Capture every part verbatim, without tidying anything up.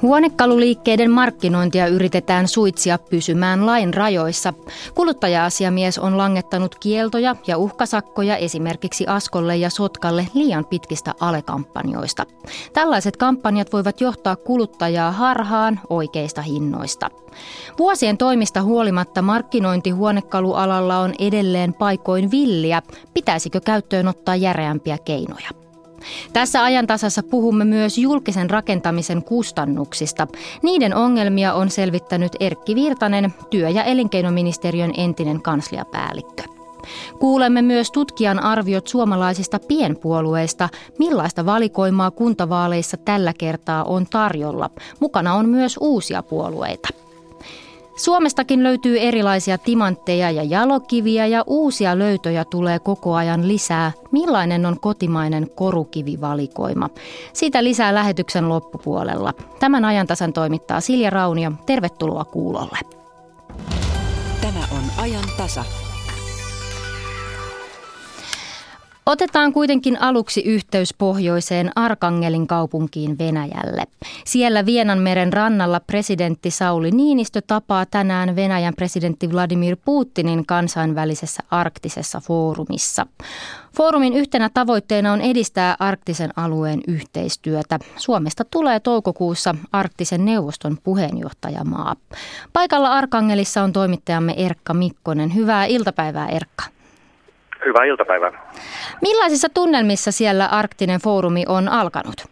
Huonekaluliikkeiden markkinointia yritetään suitsia pysymään lain rajoissa. Kuluttaja-asiamies on langettanut kieltoja ja uhkasakkoja esimerkiksi Askolle ja Sotkalle liian pitkistä alekampanjoista. Tällaiset kampanjat voivat johtaa kuluttajaa harhaan oikeista hinnoista. Vuosien toimista huolimatta markkinointi huonekalualalla on edelleen paikoin villiä. Pitäisikö käyttöön ottaa järeämpiä keinoja? Tässä ajantasassa puhumme myös julkisen rakentamisen kustannuksista. Niiden ongelmia on selvittänyt Erkki Virtanen, työ- ja elinkeinoministeriön entinen kansliapäällikkö. Kuulemme myös tutkijan arviot suomalaisista pienpuolueista, millaista valikoimaa kuntavaaleissa tällä kertaa on tarjolla. Mukana on myös uusia puolueita. Suomestakin löytyy erilaisia timantteja ja jalokiviä ja uusia löytöjä tulee koko ajan lisää. Millainen on kotimainen korukivivalikoima? Siitä lisää lähetyksen loppupuolella. Tämän ajantasan toimittaa Silja Raunio. Tervetuloa kuulolle. Tämä on ajan tasa. Otetaan kuitenkin aluksi yhteys pohjoiseen Arkangelin kaupunkiin Venäjälle. Siellä Vienanmeren rannalla presidentti Sauli Niinistö tapaa tänään Venäjän presidentti Vladimir Putinin kansainvälisessä arktisessa foorumissa. Foorumin yhtenä tavoitteena on edistää arktisen alueen yhteistyötä. Suomesta tulee toukokuussa Arktisen neuvoston puheenjohtajamaa. Paikalla Arkangelissa on toimittajamme Erkka Mikkonen. Hyvää iltapäivää, Erkka. Hyvää iltapäivää. Millaisissa tunnelmissa siellä Arktinen foorumi on alkanut?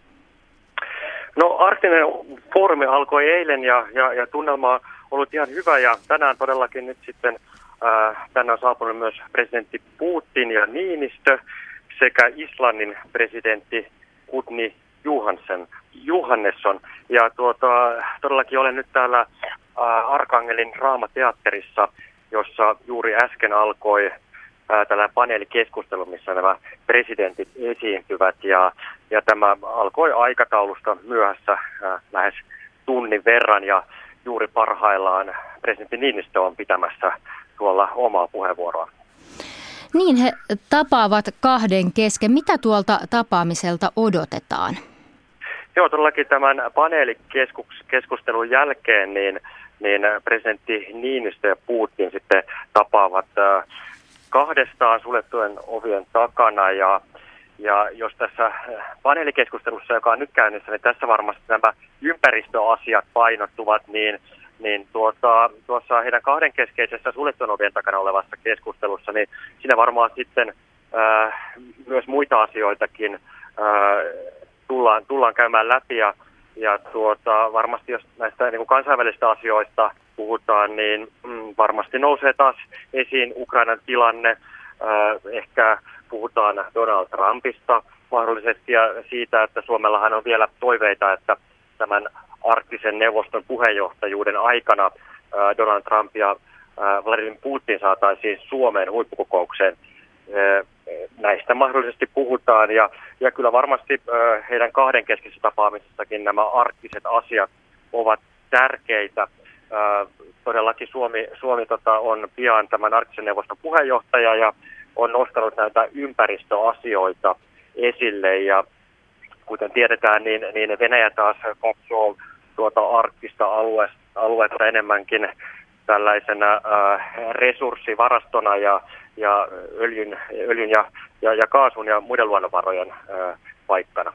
No Arktinen foorumi alkoi eilen ja, ja, ja tunnelma on ollut ihan hyvä ja tänään todellakin nyt sitten äh, tänne on saapunut myös presidentti Putin ja Niinistö sekä Islannin presidentti Kutni Johansson. Johannesson. Ja tuota, todellakin olen nyt täällä äh, Arkangelin Draamateatterissa, jossa juuri äsken alkoi tällainen paneelikeskustelu, missä nämä presidentit esiintyvät ja, ja tämä alkoi aikataulusta myöhässä äh, lähes tunnin verran ja juuri parhaillaan presidentti Niinistö on pitämässä tuolla omaa puheenvuoroa. Niin, he tapaavat kahden kesken. Mitä tuolta tapaamiselta odotetaan? Joo, todellakin tämän paneelikeskustelun jälkeen niin, niin presidentti Niinistö ja Putin sitten tapaavat äh, kahdestaan suljettujen ovien takana ja, ja jos tässä paneelikeskustelussa, joka on nyt käynnissä, niin tässä varmasti nämä ympäristöasiat painottuvat, niin, niin tuota, tuossa heidän kahdenkeskeisessä suljettujen ovien takana olevassa keskustelussa, niin siinä varmaan sitten ää, myös muita asioitakin ää, tullaan, tullaan käymään läpi ja, ja tuota, varmasti jos näistä niin kuin kansainvälisistä asioista puhutaan, niin mm, varmasti nousee taas esiin Ukrainan tilanne. Äh, ehkä puhutaan Donald Trumpista mahdollisesti ja siitä, että Suomellahan on vielä toiveita, että tämän arktisen neuvoston puheenjohtajuuden aikana äh, Donald Trump ja äh, Vladimir Putin saataisiin Suomeen huippukokoukseen. Äh, näistä mahdollisesti puhutaan ja, ja kyllä varmasti äh, heidän kahdenkeskisessä tapaamisessakin nämä arktiset asiat ovat tärkeitä. Äh, todellakin Suomi, Suomi tota, on pian tämän arktisen neuvoston puheenjohtaja ja on nostanut näitä ympäristöasioita esille ja kuten tiedetään, niin, niin Venäjä taas katsoo tuota arktista alue, aluetta enemmänkin tällaisena äh, resurssivarastona ja, ja öljyn, öljyn ja, ja, ja kaasun ja muiden luonnonvarojen äh, paikkana.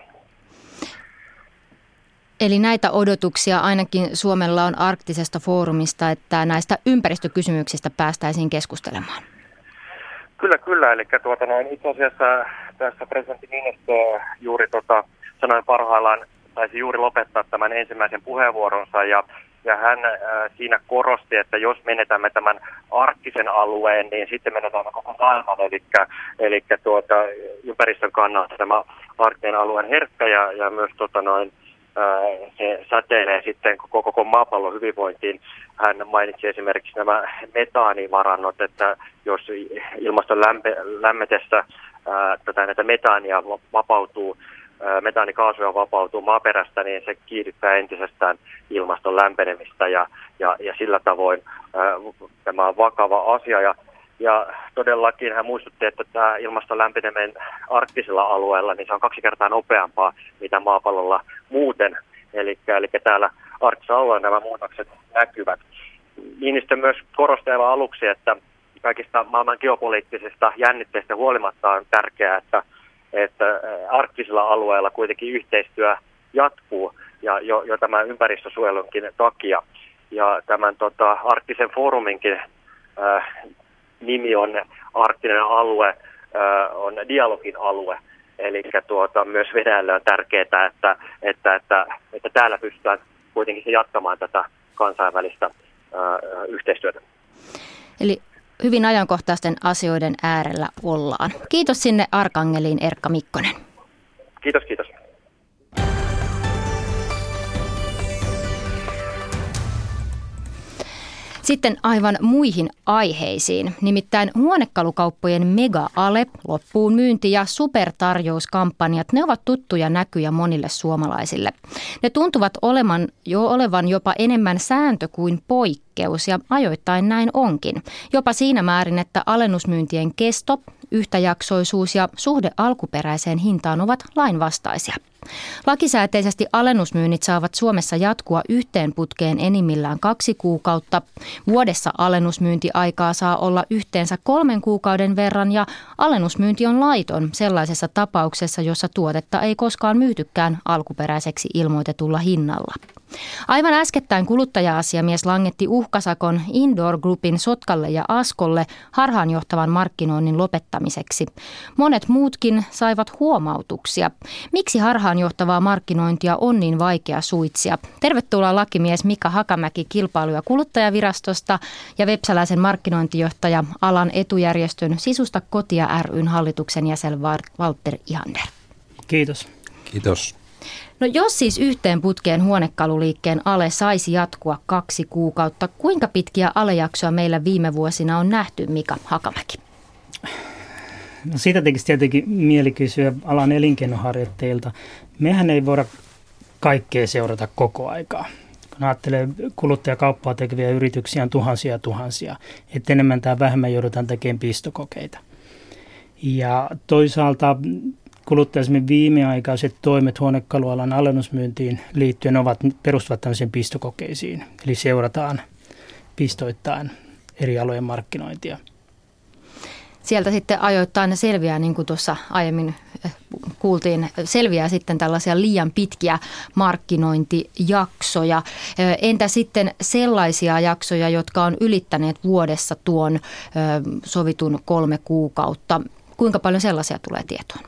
Eli näitä odotuksia ainakin Suomella on arktisesta foorumista, että näistä ympäristökysymyksistä päästäisiin keskustelemaan. Kyllä, kyllä. Eli tuota, noin, itse asiassa tässä presidentti Niinistö juuri tota, sanoi parhaillaan, taisi juuri lopettaa tämän ensimmäisen puheenvuoronsa ja, ja hän äh, siinä korosti, että jos menetämme tämän arktisen alueen, niin sitten menetämme koko maailman. Eli, eli tuota, ympäristön kannalta tämä arktinen alue on herkkä ja, ja myös tota, noin, se säteilee sitten koko, koko maapallon hyvinvointiin. Hän mainitsi esimerkiksi nämä metaanivarannot, että jos ilmaston lämpe, lämmetessä ää, tätä, näitä metaania vapautuu, ää, metaanikaasuja vapautuu maaperästä, niin se kiihdyttää entisestään ilmaston lämpenemistä ja, ja, ja sillä tavoin ää, tämä on vakava asia. Ja, ja todellakin hän muistutti, että tämä ilmaston lämpeneminen arktisella alueella, niin se on kaksi kertaa nopeampaa, mitä maapallolla muuten. eli, eli täällä arktisella alueella nämä muutokset näkyvät. Niinistö myös korostaa aluksi, että kaikista maailman geopoliittisista jännitteistä huolimatta on tärkeää, että, että arktisilla alueilla kuitenkin yhteistyö jatkuu ja jo, jo tämän ympäristösuojelunkin takia. Ja tämän tota, arktisen fooruminkin äh, nimi on arktinen alue, äh, on dialogin alue. Eli tuota, myös Venäjälle on tärkeää, että, että, että, että täällä pystytään kuitenkin jatkamaan tätä kansainvälistä äh, yhteistyötä. Eli hyvin ajankohtaisten asioiden äärellä ollaan. Kiitos sinne Arkangeliin, Erkka Mikkonen. Kiitos, kiitos. Sitten aivan muihin aiheisiin, nimittäin huonekalukauppojen mega-ale, loppuun myynti ja supertarjouskampanjat, ne ovat tuttuja näkyjä monille suomalaisille. Ne tuntuvat olevan, jo olevan jopa enemmän sääntö kuin poikkeus ja ajoittain näin onkin. Jopa siinä määrin, että alennusmyyntien kesto, yhtäjaksoisuus ja suhde alkuperäiseen hintaan ovat lainvastaisia. Lakisääteisesti alennusmyynnit saavat Suomessa jatkua yhteen putkeen enimmillään kaksi kuukautta. Vuodessa alennusmyyntiaikaa saa olla yhteensä kolmen kuukauden verran ja alennusmyynti on laiton sellaisessa tapauksessa, jossa tuotetta ei koskaan myytykään alkuperäiseksi ilmoitetulla hinnalla. Aivan äskettäin kuluttaja-asiamies langetti uhkasakon Indoor Groupin Sotkalle ja Askolle harhaanjohtavan markkinoinnin lopettamiseksi. Monet muutkin saivat huomautuksia. Miksi harhaanjohtavaa markkinointia on niin vaikea suitsia? Tervetuloa lakimies Mika Hakamäki Kilpailu- ja kuluttajavirastosta ja Vepsäläisen markkinointijohtaja alan etujärjestön Sisusta kotia ry:n hallituksen jäsen Walter Ihander. Kiitos. Kiitos. No jos siis yhteen putkeen huonekaluliikkeen ale saisi jatkua kaksi kuukautta, kuinka pitkiä alejaksoja meillä viime vuosina on nähty, Mika Hakamäki? No siitä tekisi tietenkin mieli kysyä alan elinkeinoharjoittajilta. Mehän ei voida kaikkea seurata koko aikaa. Kun ajattelee kuluttajakauppaa tekeviä yrityksiä on tuhansia ja tuhansia, että enemmän tai vähemmän joudutaan tekemään pistokokeita. Ja toisaalta kuluttajaisemmin viimeaikaiset toimet huonekalualan alennusmyyntiin liittyen ovat, perustuvat tämmöisiin pistokokeisiin. Eli seurataan pistoittain eri alojen markkinointia. Sieltä sitten ajoittain selviää, niin kuin tuossa aiemmin kuultiin, selviää sitten tällaisia liian pitkiä markkinointijaksoja. Entä sitten sellaisia jaksoja, jotka on ylittäneet vuodessa tuon sovitun kolme kuukautta? Kuinka paljon sellaisia tulee tietoon?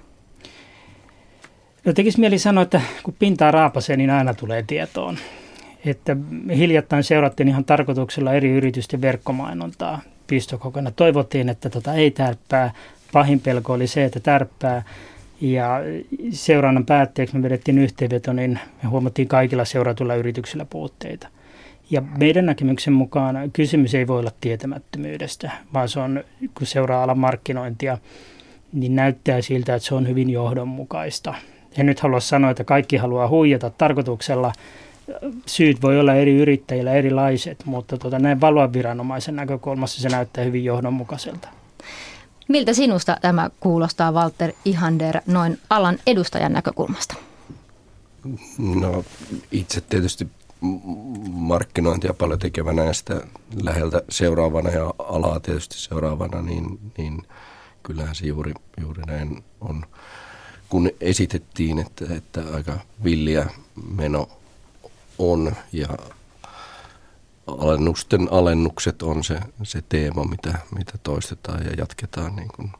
No tekisi mieli sanoa, että kun pintaa raapasee, niin aina tulee tietoon. Että hiljattain seurattiin ihan tarkoituksella eri yritysten verkkomainontaa pistokokona. Toivottiin, että tota ei tärppää. Pahin pelko oli se, että tärppää. Ja seurannan päätteeksi me vedettiin yhteenveto, niin me huomattiin kaikilla seuratuilla yrityksillä puutteita. Ja meidän näkemyksen mukaan kysymys ei voi olla tietämättömyydestä, vaan se on, kun seuraa alan markkinointia, niin näyttää siltä, että se on hyvin johdonmukaista. En nyt halua sanoa, että kaikki haluaa huijata tarkoituksella. Syyt voi olla eri yrittäjillä erilaiset, mutta tuota, näin valvontaviranomaisen näkökulmassa se näyttää hyvin johdonmukaiselta. Miltä sinusta tämä kuulostaa, Walter Ihander, noin alan edustajan näkökulmasta? No itse tietysti markkinointia paljon tekevänä ja sitä läheltä seuraavana ja alaa tietysti seuraavana, niin, niin kyllähän se juuri, juuri näin on. Kun esitettiin, että, että aika villiä meno on ja alennusten alennukset on se, se teema, mitä, mitä toistetaan ja jatketaan niin kuin,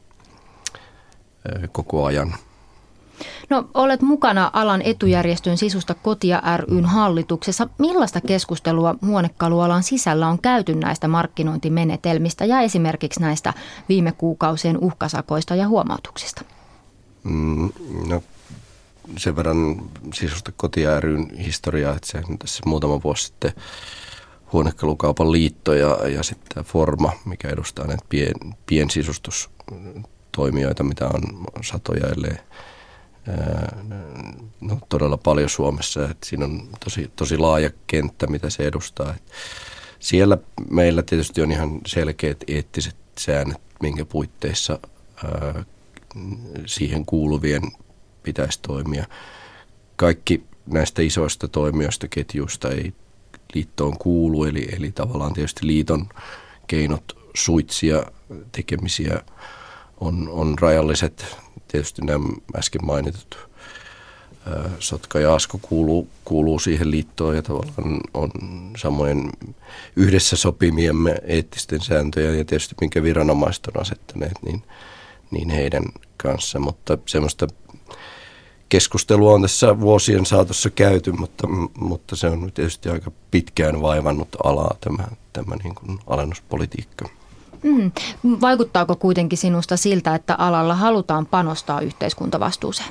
koko ajan. No olet mukana alan etujärjestön Sisusta kotia ry:n hallituksessa. Millaista keskustelua huonekalualan sisällä on käyty näistä markkinointimenetelmistä ja esimerkiksi näistä viime kuukausien uhkasakoista ja huomautuksista? Mm, no sen verran Sisusta kotia ry:n historiaa, että se tässä muutama vuosi sitten Huonekalukaupan liitto ja, ja sitten Forma, mikä edustaa näitä pien, piensisustustoimijoita, mitä on satoja ellei no, todella paljon Suomessa. Että siinä on tosi, tosi laaja kenttä, mitä se edustaa. Et siellä meillä tietysti on ihan selkeät eettiset säännöt, minkä puitteissa ää, siihen kuuluvien pitäisi toimia. Kaikki näistä isoista toimijoista, ketjuista ei liittoon kuulu, eli, eli tavallaan tietysti liiton keinot suitsia tekemisiä on, on rajalliset. Tietysti nämä äsken mainitut ää, Sotka ja Asko kuuluu, kuuluu siihen liittoon ja tavallaan on samoin yhdessä sopimiemme eettisten sääntöjä ja tietysti minkä viranomaiset on asettaneet, niin, niin heidän kanssa, mutta semmoista keskustelua on tässä vuosien saatossa käyty, mutta, mutta se on tietysti aika pitkään vaivannut alaa tämä, tämä niin kuin alennuspolitiikka. Mm. Vaikuttaako kuitenkin sinusta siltä, että alalla halutaan panostaa yhteiskuntavastuuseen?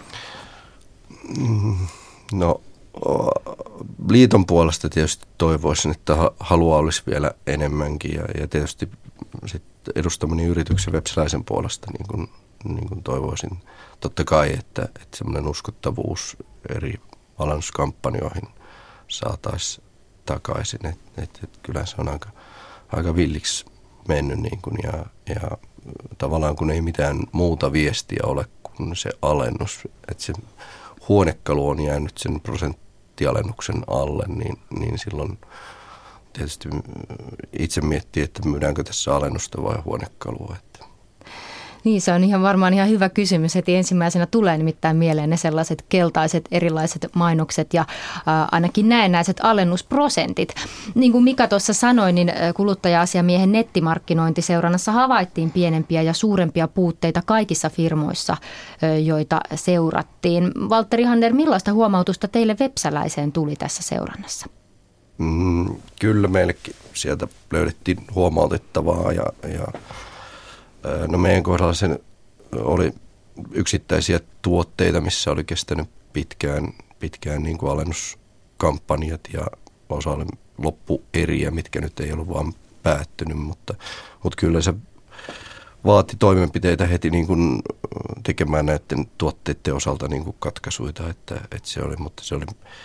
No liiton puolesta tietysti toivoisin, että halua olisi vielä enemmänkin ja, ja tietysti sit edustamani yrityksen Vepsäläisen puolesta niin kuin, niin kuin toivoisin totta kai, että, että semmoinen uskottavuus eri alennuskampanjoihin saataisiin takaisin. Että et, et kyllä se on aika, aika villiksi mennyt niin kuin ja, ja tavallaan kun ei mitään muuta viestiä ole kuin se alennus, että se huonekalu on jäänyt sen prosenttialennuksen alle, niin, niin silloin tietysti itse miettii, että myydäänkö tässä alennusta vai huonekalua. Että. Niin, se on ihan varmaan ihan hyvä kysymys. Heti ensimmäisenä tulee nimittäin mieleen ne sellaiset keltaiset erilaiset mainokset ja ää, ainakin näennäiset alennusprosentit. Niin kuin Mika tuossa sanoi, niin kuluttaja-asiamiehen nettimarkkinointiseurannassa havaittiin pienempiä ja suurempia puutteita kaikissa firmoissa, joita seurattiin. Valtteri Hanner, millaista huomautusta teille Vepsäläiseen tuli tässä seurannassa? Mm, kyllä meillekin sieltä löydettiin huomautettavaa ja, ja no meidän kohdalla se oli yksittäisiä tuotteita, missä oli kestänyt pitkään, pitkään niin kuin alennuskampanjat ja osa oli loppueriä, mitkä nyt ei ollut vaan päättynyt, mutta, mutta kyllä se vaati toimenpiteitä heti niin kuin tekemään näiden tuotteiden osalta niin kuin katkaisuita, että, että se oli, mutta se oli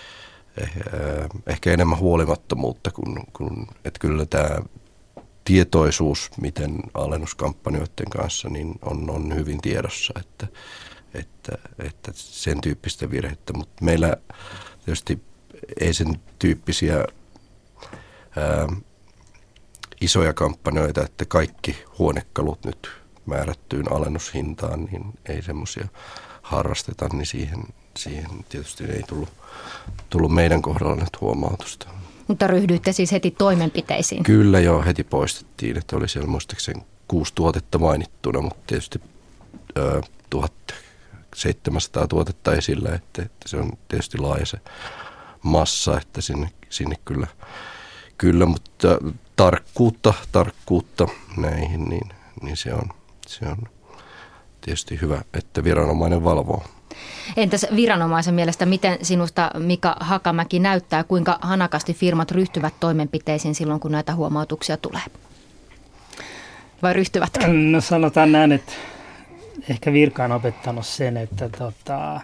ehkä enemmän huolimattomuutta kuin, kuin että kyllä tämä tietoisuus, miten alennuskampanjoiden kanssa, niin on, on hyvin tiedossa, että, että, että sen tyyppistä virhettä. Mutta meillä tietysti ei sen tyyppisiä ää, isoja kampanjoita, että kaikki huonekalut nyt määrättyyn alennushintaan, niin ei semmoisia harrasteta, niin siihen, siihen tietysti ei tullut, tullut meidän kohdalla nyt huomautusta. Mutta ryhdyitte siis heti toimenpiteisiin? Kyllä joo, heti poistettiin, että oli siellä muistaakseni kuusi tuotetta mainittuna, mutta tietysti ö, tuhatseitsemänsataa tuotetta esillä, että, että se on tietysti laaja se massa, että sinne, sinne kyllä, kyllä, mutta tarkkuutta, tarkkuutta näihin, niin, niin se, on, se on tietysti hyvä, että viranomainen valvoo. Entäs viranomaisen mielestä, miten sinusta Mika Hakamäki näyttää, kuinka hanakasti firmat ryhtyvät toimenpiteisiin silloin, kun näitä huomautuksia tulee? Vai ryhtyvät? No sanotaan näin, että ehkä virka on opettanut sen, että tota,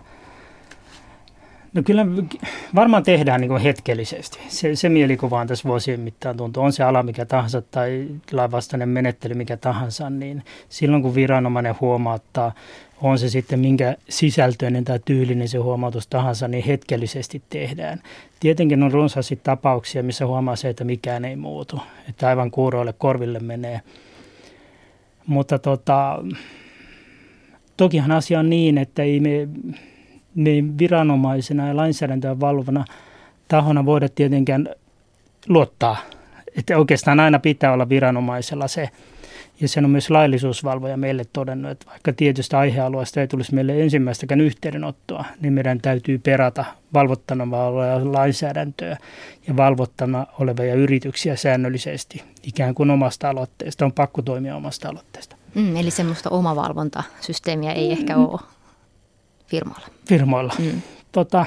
no kyllä varmaan tehdään niin kuin hetkellisesti. Se, se mielikuva on tässä vuosien mittaan tuntuu. On se ala mikä tahansa tai lainvastainen menettely mikä tahansa, niin silloin kun viranomainen huomauttaa, on se sitten minkä sisältöinen tai tyylinen se huomautus tahansa, niin hetkellisesti tehdään. Tietenkin on runsaasti tapauksia, missä huomaa se, että mikään ei muutu. Että aivan kuuroille korville menee. Mutta tota, tokihan asia on niin, että ei me, me viranomaisena ja lainsäädäntöä valvona tahona voida tietenkään luottaa. Että oikeastaan aina pitää olla viranomaisella se. Ja sen on myös laillisuusvalvoja meille todennut, että vaikka tietystä aihealueesta ei tulisi meille ensimmäistäkään yhteydenottoa, niin meidän täytyy perata valvottana olevaa lainsäädäntöä ja valvottana olevia yrityksiä säännöllisesti. Ikään kuin omasta aloitteesta, on pakko toimia omasta aloitteesta. Mm, eli semmoista omavalvontasysteemiä ei mm. ehkä ole firmoilla. Firmoilla. Mm. Tota,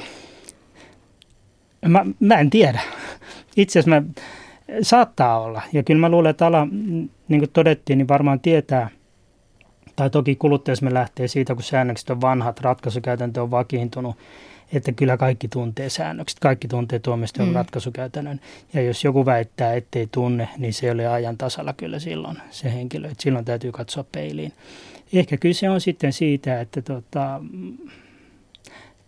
mä, mä en tiedä. Itse asiassa mä... Saattaa olla. Ja kyllä mä luulen, että ala, niin kuin todettiin, niin varmaan tietää, tai toki kuluttajasme lähtee siitä, kun säännökset on vanhat, ratkaisukäytäntö on vakiintunut, että kyllä kaikki tuntee säännökset, kaikki tuntee tuomioistuimen mm. ratkaisukäytännön. Ja jos joku väittää, ettei tunne, niin se ei ole ajan tasalla kyllä silloin se henkilö, että silloin täytyy katsoa peiliin. Ehkä kyse on sitten siitä, että tota,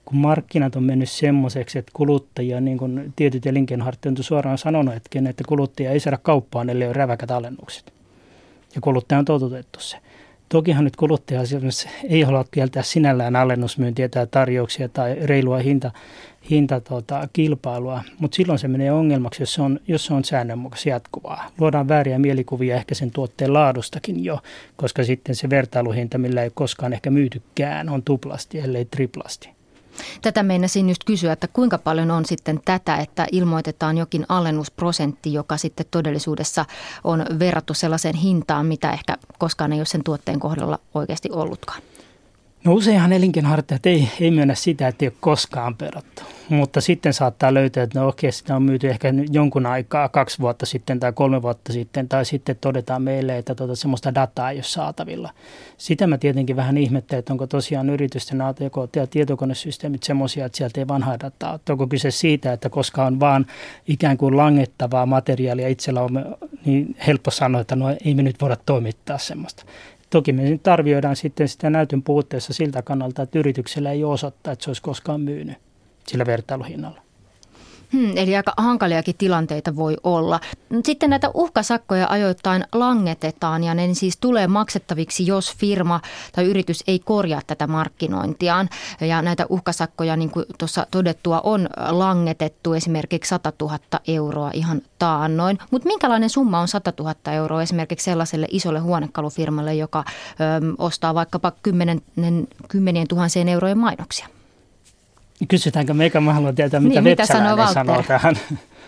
kun markkinat on mennyt semmoiseksi, että kuluttajia, niin kuin tietyt elinkeinoharjoittajat on suoraan sanonut, että kuluttajia ei saada kauppaan, ellei ole räväkät alennukset. Ja kuluttaja on totutettu se. Tokihan nyt kuluttaja-asiassa ei halua kieltää sinällään alennusmyyntiä tai tarjouksia tai reilua hinta, hinta tuota, kilpailua, mutta silloin se menee ongelmaksi, jos se on, jos se on säännönmukaisesti jatkuvaa. Luodaan vääriä mielikuvia ehkä sen tuotteen laadustakin jo, koska sitten se vertailuhinta, millä ei koskaan ehkä myytykään, on tuplasti, ellei triplasti. Tätä meinasin just kysyä, että kuinka paljon on sitten tätä, että ilmoitetaan jokin alennusprosentti, joka sitten todellisuudessa on verrattu sellaiseen hintaan, mitä ehkä koskaan ei ole sen tuotteen kohdalla oikeasti ollutkaan. No useinhan elinkeinoharjoittajat ei, ei myönnä sitä, että ei ole koskaan perattu, mutta sitten saattaa löytää, että no okei, sitä on myyty ehkä jonkun aikaa, kaksi vuotta sitten tai kolme vuotta sitten, tai sitten todetaan meille, että tuota, semmoista dataa ei ole saatavilla. Sitä mä tietenkin vähän ihmettelen, että onko tosiaan yritysten A T K ja tietokonesysteemit semmoisia, että sieltä ei vanhaa dataa ole. Onko kyse siitä, että koska on vaan ikään kuin langettavaa materiaalia itsellä on, niin helppo sanoa, että no ei me nyt voida toimittaa semmoista. Toki me nyt arvioidaan sitten sitä näytön puutteessa siltä kannalta, että yrityksellä ei osoittaa, että se olisi koskaan myynyt sillä vertailuhinnalla. Hmm, eli aika hankaliakin tilanteita voi olla. Sitten näitä uhkasakkoja ajoittain langetetaan ja ne siis tulee maksettaviksi, jos firma tai yritys ei korjaa tätä markkinointiaan. Ja näitä uhkasakkoja, niin kuin tuossa todettua, on langetettu esimerkiksi sata tuhatta euroa ihan taannoin. Mutta minkälainen summa on sata tuhatta euroa esimerkiksi sellaiselle isolle huonekalufirmalle, joka ö, ostaa vaikkapa kymmenen, kymmenien tuhansien eurojen mainoksia? Kysytäänkö meikä? Mä haluan tietää, mitä niin, Vepsäläinen sanoo tähän.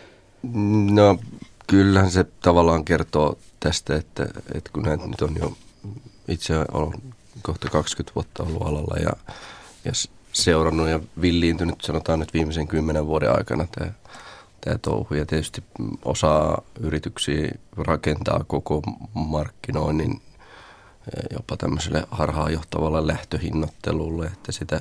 No kyllähän se tavallaan kertoo tästä, että, että kun näitä nyt on jo itse olen kohta kaksikymmentä vuotta ollut alalla ja, ja seurannut ja villiintynyt, sanotaan nyt viimeisen kymmenen vuoden aikana tämä, tämä touhu. Ja tietysti osa yrityksiä rakentaa koko markkinoinnin jopa tämmöiselle harhaanjohtavalle lähtöhinnoittelulle, että sitä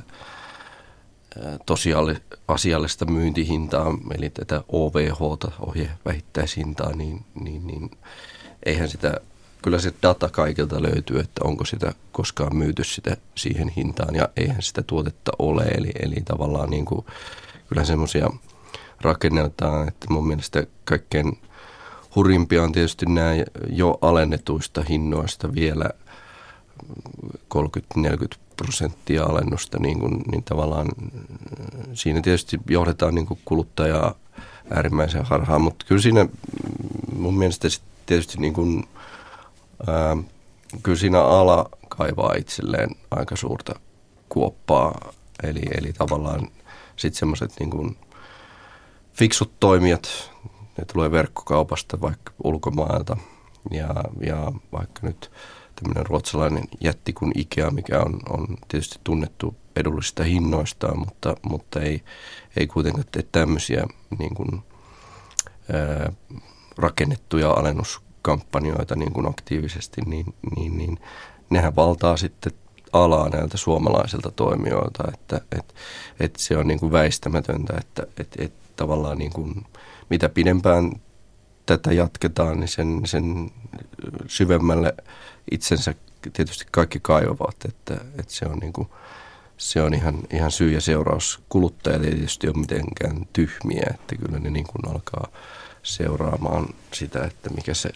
tosiasiallista myyntihintaa, eli tätä O V H:ta, ohje vähittäishintaa, niin, niin, niin eihän sitä, kyllä se data kaikilta löytyy, että onko sitä koskaan myyty sitä siihen hintaan, ja eihän sitä tuotetta ole, eli, eli tavallaan niin kuin, kyllä semmoisia rakennetaan, että mun mielestä kaikkein hurjimpia on tietysti nämä jo alennetuista hinnoista vielä kolmekymmentä neljäkymmentä prosenttia alennusta, niin, kuin, niin tavallaan siinä tietysti johdetaan niin kuin kuluttajaa äärimmäisen harhaan, mutta kyllä siinä mun mielestä tietysti niin kuin, ää, kyllä siinä ala kaivaa itselleen aika suurta kuoppaa, eli, eli tavallaan sitten semmoiset niin kuin fiksut toimijat, ne tulee verkkokaupasta vaikka ulkomailta ja, ja vaikka nyt tämmöinen ruotsalainen jätti kuin Ikea, mikä on, on tietysti tunnettu edullisista hinnoistaan, mutta, mutta ei, ei kuitenkaan tee tämmöisiä niin kuin, ää, rakennettuja alennuskampanjoita niin kuin aktiivisesti, niin, niin, niin nehän valtaa sitten alaa näiltä suomalaisilta toimijoilta, että et, et se on niin kuin väistämätöntä, että et, et tavallaan niin kuin, mitä pidempään tätä jatketaan, niin sen, sen syvemmälle itsensä tietysti kaikki kaivavat, että, että se on, niin kuin, se on ihan, ihan syy ja seuraus. Kuluttajat ei tietysti ole mitenkään tyhmiä, että kyllä ne niin kuin alkaa seuraamaan sitä, että mikä se,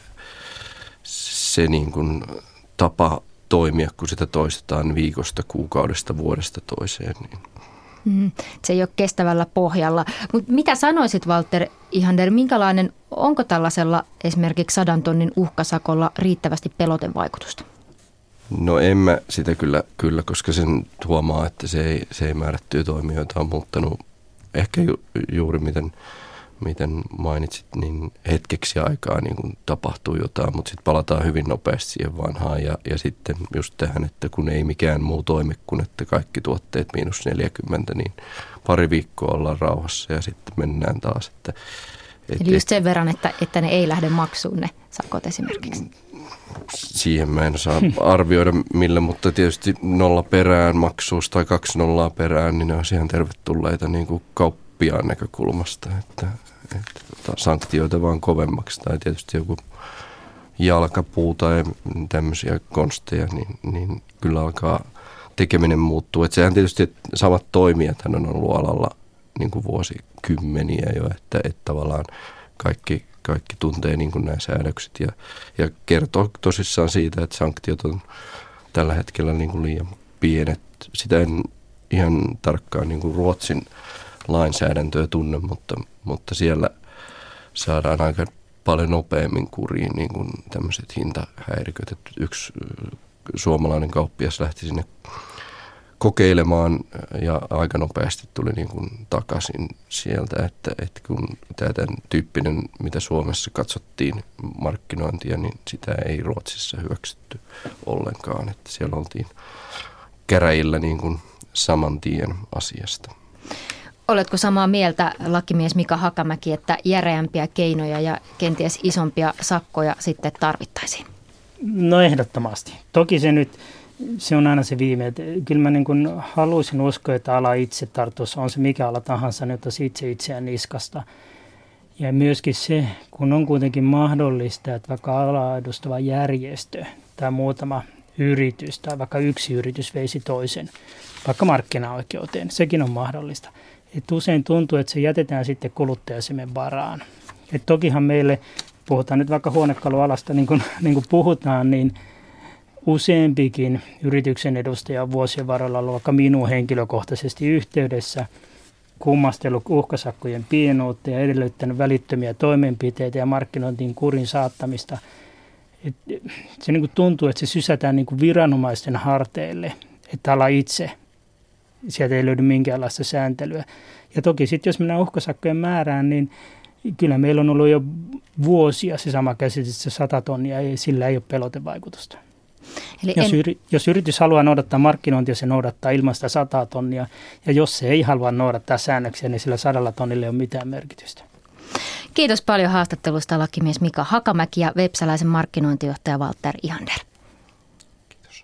se niin kuin tapa toimia, kun sitä toistetaan viikosta, kuukaudesta, vuodesta toiseen. Niin. Mm, se ei ole kestävällä pohjalla. Mutta mitä sanoisit, Walter Ihander, minkälainen, onko tällaisella esimerkiksi sadan tonnin uhkasakolla riittävästi pelotevaikutusta? No en mä sitä kyllä, kyllä koska sen huomaa, että se ei, se ei määrättyjä toimijoita on muuttanut ehkä ju, juuri miten, miten mainitsit, niin hetkeksi aikaa niin kun tapahtuu jotain, mutta sitten palataan hyvin nopeasti siihen vanhaan ja, ja sitten just tähän, että kun ei mikään muu toimi kuin, että kaikki tuotteet miinus neljäkymmentä, niin pari viikkoa ollaan rauhassa ja sitten mennään taas. Että, et, Eli just sen verran, että, että ne ei lähde maksuun ne sakot esimerkiksi. Siihen mä en osaa arvioida millä, mutta tietysti nolla perään maksuus tai kaksi nollaa perään, niin ne on ihan tervetulleita niin kuin kauppiaan näkökulmasta, että, että tota, sanktioita vaan kovemmaksi tai tietysti joku jalkapuu tai tämmöisiä konsteja, niin, niin kyllä alkaa tekeminen muuttuu. Että sehän tietysti että samat toimijat hän on ollut alalla niin kuin vuosikymmeniä jo, että, että tavallaan kaikki, kaikki tuntee niin kuin nämä säädökset ja, ja kertoo tosissaan siitä, että sanktiot on tällä hetkellä niin kuin liian pienet. Sitä en ihan tarkkaan niin kuin Ruotsin lainsäädäntöä tunne, mutta, mutta siellä saadaan aika paljon nopeammin kuriin niin kuin tämmöiset hintahäiriköt. Että yksi suomalainen kauppias lähti sinne kokeilemaan ja aika nopeasti tuli niin kuin takaisin sieltä, että, että kun tämä tämän tyyppinen, mitä Suomessa katsottiin markkinointia, niin sitä ei Ruotsissa hyväksytty ollenkaan. Että siellä oltiin käräjillä niin kuin saman tien asiasta. Oletko samaa mieltä, lakimies Mika Hakamäki, että järeämpiä keinoja ja kenties isompia sakkoja sitten tarvittaisiin? No ehdottomasti. Toki se nyt, se on aina se viime. Että kyllä mä niin kuin haluaisin uskoa, että ala itse tartuisi, on se mikä ala tahansa, niin ottaisi itse itseään niskasta. Ja myöskin se, kun on kuitenkin mahdollista, että vaikka alaa edustava järjestö tai muutama yritys tai vaikka yksi yritys veisi toisen, vaikka markkinaoikeuteen, sekin on mahdollista. Et usein tuntuu, että se jätetään sitten kuluttajasemen varaan. Et tokihan meille, puhutaan nyt vaikka huonekalualasta, niin kuin, niin kuin puhutaan, niin useampikin yrityksen edustaja on vuosien varrella ollut vaikka minuun henkilökohtaisesti yhteydessä, kummastellut uhkasakkojen pienuutta ja edellyttänyt välittömiä toimenpiteitä ja markkinointiin kurin saattamista. Et se niin kuin tuntuu, että se sysätään niin kuin viranomaisten harteille, että ala itse. Sieltä ei löydy minkäänlaista sääntelyä. Ja toki sitten, jos mennään uhkasakkojen määrään, niin kyllä meillä on ollut jo vuosia se sama käsitys, se sata tonnia, ja sillä ei ole pelotevaikutusta. Eli jos, en... yri, jos yritys haluaa noudattaa markkinointia, se noudattaa ilman sitä sataa tonnia, ja jos se ei halua noudattaa säännöksiä, niin sillä sadalla tonnilla ei ole mitään merkitystä. Kiitos paljon haastattelusta, lakimies Mika Hakamäki ja Vepsäläisen markkinointijohtaja Walter Ihander. Kiitos.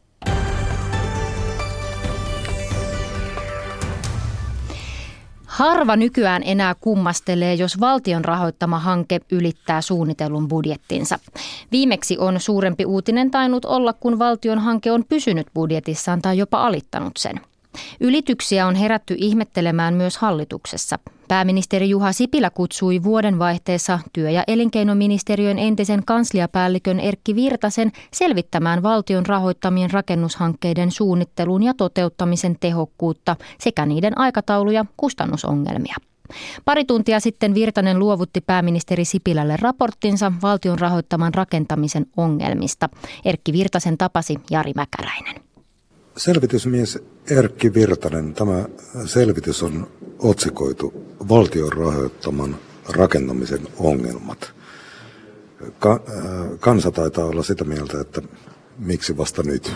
Harva nykyään enää kummastelee, jos valtion rahoittama hanke ylittää suunnitellun budjettinsa. Viimeksi on suurempi uutinen tainnut olla, kun valtion hanke on pysynyt budjetissaan tai jopa alittanut sen. Ylityksiä on herätty ihmettelemään myös hallituksessa. Pääministeri Juha Sipilä kutsui vuodenvaihteessa työ- ja elinkeinoministeriön entisen kansliapäällikön Erkki Virtasen selvittämään valtion rahoittamien rakennushankkeiden suunnittelun ja toteuttamisen tehokkuutta sekä niiden aikataulu- ja kustannusongelmia. Pari tuntia sitten Virtanen luovutti pääministeri Sipilälle raporttinsa valtion rahoittaman rakentamisen ongelmista. Erkki Virtasen tapasi Jari Mäkäräinen. Selvitysmies Erkki Virtanen, tämä selvitys on otsikoitu valtion rahoittaman rakentamisen ongelmat. Ka- kansa taitaa olla sitä mieltä, että miksi vasta nyt?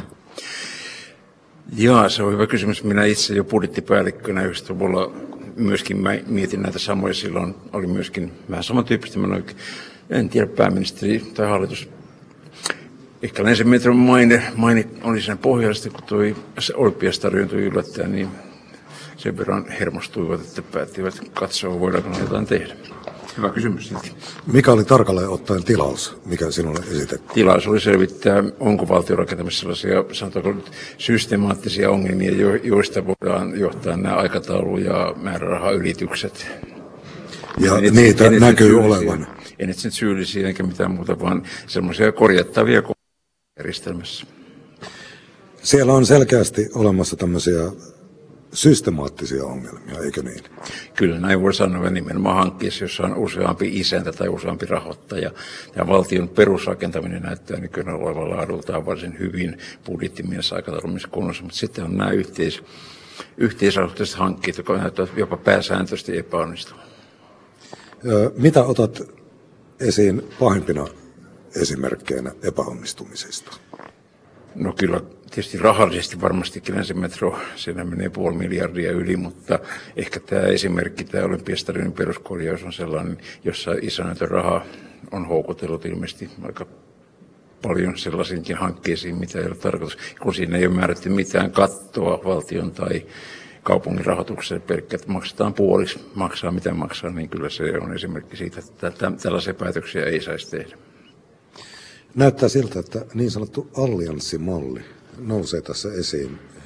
Jaa, se on hyvä kysymys. Minä itse jo budjettipäällikkönä yhdeksänkymmentäluvulla myöskin mä mietin näitä samoja. Silloin oli myöskin vähän samantyyppistä. Mä en tiedä, pääministeri tai hallitus. Ehkä Länsimetron maine, maine oli sen pohjallisesti, kun tuo Olympiastadion tuli yllättäen, niin sen verran hermostuivat, että päättivät katsoa, voidaanko jotain tehdä. Hyvä kysymys. Mikä oli tarkalleen ottaen tilaus, mikä sinulle esitettiin? Tilaus oli selvittää, onko valtion rakentamassa sellaisia, sanotaanko nyt, systemaattisia ongelmia, joista voidaan johtaa nämä aikataulu- ja määrärahaylitykset. Ja en niitä en näkyy olevan. En etsin syyllisiä eikä mitään muuta, vaan semmoisia korjattavia järjestelmässä. Siellä on selkeästi olemassa tämmöisiä systemaattisia ongelmia, eikö niin? Kyllä näin voi sanoa, nimenomaan hankkeessa, jossa on useampi isäntä tai useampi rahoittaja. Ja valtion perusrakentaminen näyttää nykyään olevan laadultaan varsin hyvin budjettimielessä aikataulumissa kunnossa, mutta sitten on nämä yhteis- yhteisrahoitteiset hankkeet, jotka näyttävät jopa pääsääntöisesti epäonnistuvan. Mitä otat esiin pahimpina esimerkkeinä epäonnistumisesta? No kyllä tietysti rahallisesti varmastikin Länsimetro, siinä menee puoli miljardia yli, mutta ehkä tämä esimerkki, tämä Olympiastadionin peruskorjaus on sellainen, jossa isointa rahaa on houkutellut ilmeisesti aika paljon sellaisiinkin hankkeisiin, mitä ei ole tarkoitus. Kun siinä ei ole määrätty mitään kattoa valtion tai kaupungin rahoitukseen pelkkä, että maksetaan puoliksi, maksaa mitä maksaa, niin kyllä se on esimerkki siitä, että tällaisia päätöksiä ei saisi tehdä. Näyttää siltä, että niin sanottu allianssimalli nousee tässä esiin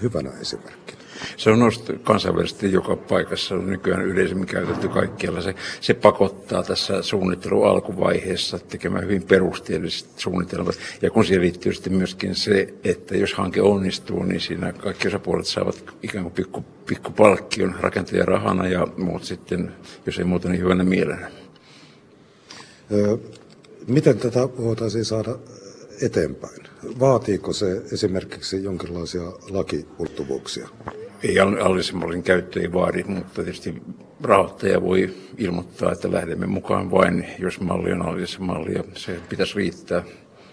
hyvänä esimerkkinä? Se on noussut kansainvälisesti joka paikassa, se on nykyään yleisemmin käytetty kaikkialla. Se, se pakottaa tässä suunnittelun alkuvaiheessa tekemään hyvin perusteelliset suunnitelmat. Ja kun siihen liittyy sitten myöskin se, että jos hanke onnistuu, niin siinä kaikki osapuolet saavat ikään kuin pikku, pikku palkkion rakentajan rahana ja muut sitten, jos ei muuta, niin hyvänä mielenä. Öö, miten tätä voitaisiin saada eteenpäin? Vaatiiko se esimerkiksi jonkinlaisia lakiulottuvuuksia? Ei allisemallin käyttö ei vaadi, mutta tietysti rahoittaja voi ilmoittaa, että lähdemme mukaan vain, jos malli on allisemalli ja se pitäisi riittää.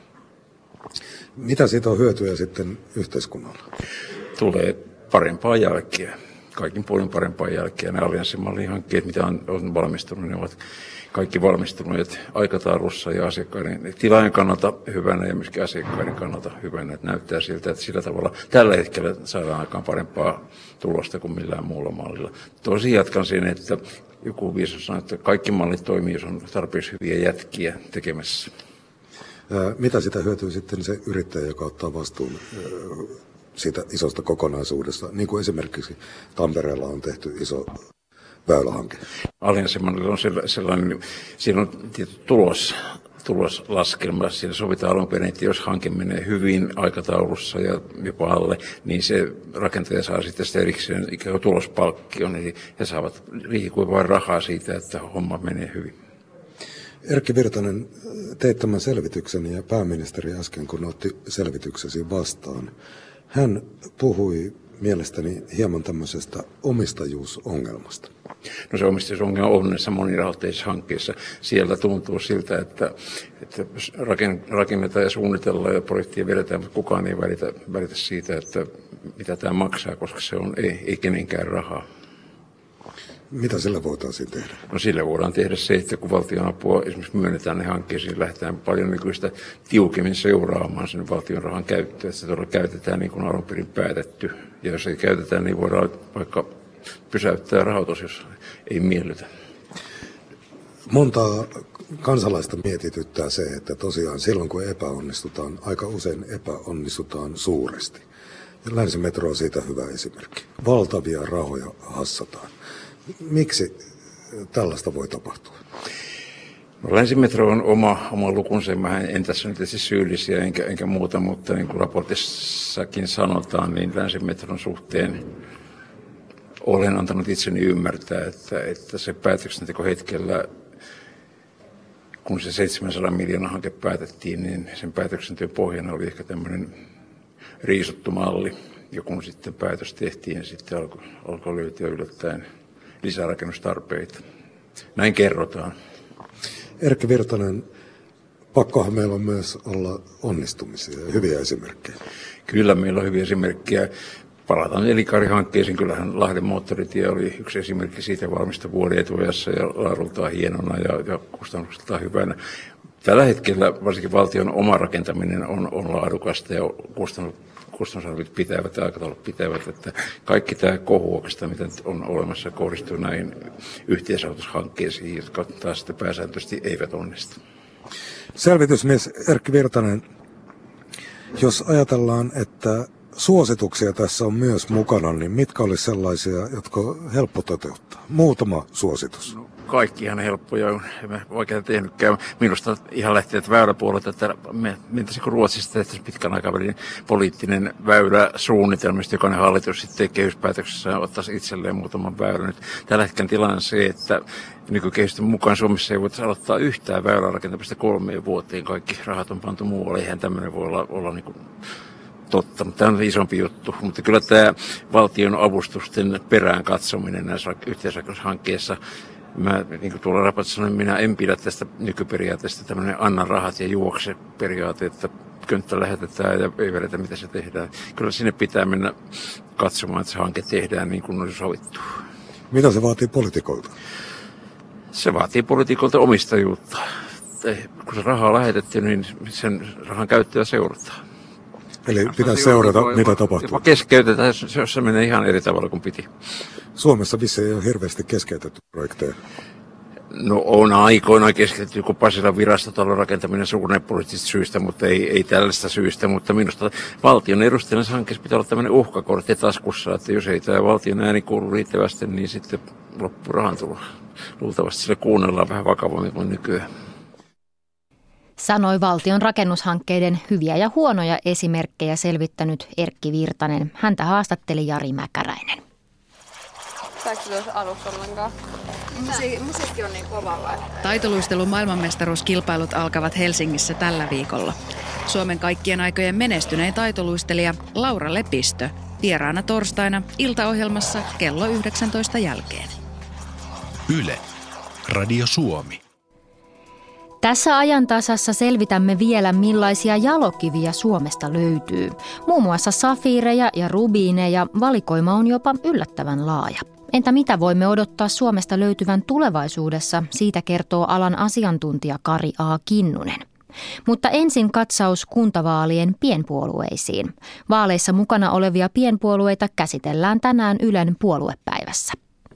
Mitä siitä on hyötyä sitten yhteiskunnalla? Tulee parempaa jälkeä, kaikin puolin parempaa jälkeä. Nämä allianssimallihankkeet, mitä on, on valmistunut, ne ovat kaikki valmistuneet aikataulussa ja asiakkaiden tilaajan kannalta hyvänä ja myöskin asiakkaiden kannalta hyvänä. Että näyttää siltä, että sillä tavalla tällä hetkellä saadaan aikaan parempaa tulosta kuin millään muulla mallilla. Tosin jatkan sen, että joku viisas sanoo, että kaikki mallit toimii, jos on tarpeeksi hyviä jätkiä tekemässä. Mitä sitä hyötyy sitten se yrittäjä, joka ottaa vastuun siitä isosta kokonaisuudesta, niin kuin esimerkiksi Tampereella on tehty iso väylähanke? Allianssimallilla on sellainen, siinä on tietty tulos, tuloslaskelma. Siinä sovitaan alun perin, että jos hanke menee hyvin aikataulussa ja jopa alle, niin se rakentaja saa sitten sitä erikseen ikään kuin tulospalkkion. Eli he saavat riihikuin vain rahaa siitä, että homma menee hyvin. Erkki Virtanen, teit tämän selvityksen ja pääministeri äsken, kun otti selvityksesi vastaan, hän puhui mielestäni hieman tämmöisestä omistajuusongelmasta. No se omistajuusongelma on näissä monirahoitteisissa hankkeissa. Siellä tuntuu siltä, että, että rakennetaan ja suunnitellaan ja projektia vedetään, mutta kukaan ei välitä, välitä siitä, että mitä tämä maksaa, koska se on ei, ei kenenkään rahaa. Mitä sillä voitaisiin tehdä? No sillä voidaan tehdä se, että kun valtionapua esimerkiksi myönnetään ne hankkeisiin, lähdetään paljon nykyistä tiukemmin seuraamaan sen valtion rahan käyttöä, että se todella käytetään niin kuin alun perin päätetty. Ja jos ei käytetään, niin voidaan vaikka pysäyttää rahoitus, jos ei miellytä. Montaa kansalaista mietityttää se, että tosiaan silloin kun epäonnistutaan, aika usein epäonnistutaan suuresti. Ja Länsimetro on siitä hyvä esimerkki. Valtavia rahoja hassataan. Miksi tällaista voi tapahtua? No, Länsimetro on oma, oma lukunsa. Mä en tässä nyt siis syyllisiä enkä, enkä muuta, mutta niin kuin raportissakin sanotaan, niin Länsimetron suhteen olen antanut itseni ymmärtää, että, että se päätöksenteko hetkellä, kun se seitsemänsadan miljoonan hanke päätettiin, niin sen päätöksenteon pohjana oli ehkä tämmöinen riisuttu malli. Ja kun sitten päätös tehtiin, niin sitten alkoi, alkoi löytyä yllättäen lisärakennustarpeita. Näin kerrotaan. Erkki Virtanen, pakkohan meillä on myös olla onnistumisia ja hyviä esimerkkejä. Kyllä meillä on hyviä esimerkkejä. Palataan elinkaarihankkeisiin. Kyllähän Lahden moottoritie oli yksi esimerkki siitä valmista vuoden etuajassa ja laadultaan hienona ja, ja kustannuksiltaan hyvänä. Tällä hetkellä varsinkin valtion oma rakentaminen on, on laadukasta ja kustannusarvit pitävät ja aikataulut pitävät, että kaikki tämä kohu oikeastaan, mitä on olemassa, kohdistuu näihin yhteisrahoitushankkeisiin, jotka taas sitten pääsääntöisesti eivät onnistu. Selvitysmies Erkki Virtanen, jos ajatellaan, että suosituksia tässä on myös mukana, niin mitkä olisi sellaisia, jotka on helppo toteuttaa? Muutama suositus. No, kaikki ihan helppoja on. En mä oikein tehnytkään. Minusta ihan lähti, että väyläpuolelta, että me mentäisikö Ruotsista tehtäisiin pitkän aikavälin poliittinen väyläsuunnitelma, mistä jokainen hallitus sitten kehyspäätöksessä ottaisi itselleen muutaman väylän. Nyt tällä hetkellä tilanne on se, että nykykehysten mukaan Suomessa ei voitaisiin aloittaa yhtään väylän rakentamista kolmeen vuoteen. Kaikki rahat on pantu muualle. Eihän tämmöinen voi olla, olla niin kuin totta, mutta tämä on isompi juttu. Mutta kyllä tämä valtion avustusten perään katsominen näissä yhteisrakennushankkeissa, mä niin kuin tuolla raportissa sanoin, minä en pidä tästä nykyperiaatteesta tämmöinen anna rahat ja juokse periaate, että könttä lähetetään ja ei vedetä, mitä se tehdään. Kyllä sinne pitää mennä katsomaan, että se hanke tehdään niin kuin on sovittu. Mitä se vaatii poliitikoilta? Se vaatii poliitikoilta omistajuutta. Kun se rahaa on lähetetty, niin sen rahan käyttöä seurataan. Eli pitää seurata, jopa, mitä tapahtuu. Jopa keskeytetään, jos se menee ihan eri tavalla kuin piti. Suomessa vissiin ei ole hirveästi keskeytetty projekteja. No on aikoina keskitytty, kun Pasilan virastotalon rakentaminen sukupuolipoliittisista syistä, mutta ei, ei tällaista syystä. Mutta minusta valtion edustajana hankkeessa pitää olla tämmöinen uhkakortti taskussa, että jos ei tämä valtion ääni kuulu riittävästi, niin sitten loppuu rahantulo. Luultavasti sille kuunnellaan vähän vakavammin kuin nykyään. Sanoi valtion rakennushankkeiden hyviä ja huonoja esimerkkejä selvittänyt Erkki Virtanen. Häntä haastatteli Jari Mäkäräinen. Saiko tuossa alussa ollenkaan? Musiikki, musiikki on niin kovalla. Taitoluistelun maailmanmestaruuskilpailut alkavat Helsingissä tällä viikolla. Suomen kaikkien aikojen menestynein taitoluistelija Laura Lepistö vieraana torstaina iltaohjelmassa kello yhdeksäntoista jälkeen. Yle, Radio Suomi. Tässä ajantasassa selvitämme vielä, millaisia jalokiviä Suomesta löytyy. Muun muassa safiireja ja rubiineja, valikoima on jopa yllättävän laaja. Entä mitä voimme odottaa Suomesta löytyvän tulevaisuudessa, siitä kertoo alan asiantuntija Kari A. Kinnunen. Mutta ensin katsaus kuntavaalien pienpuolueisiin. Vaaleissa mukana olevia pienpuolueita käsitellään tänään Ylen puoluepäivässä.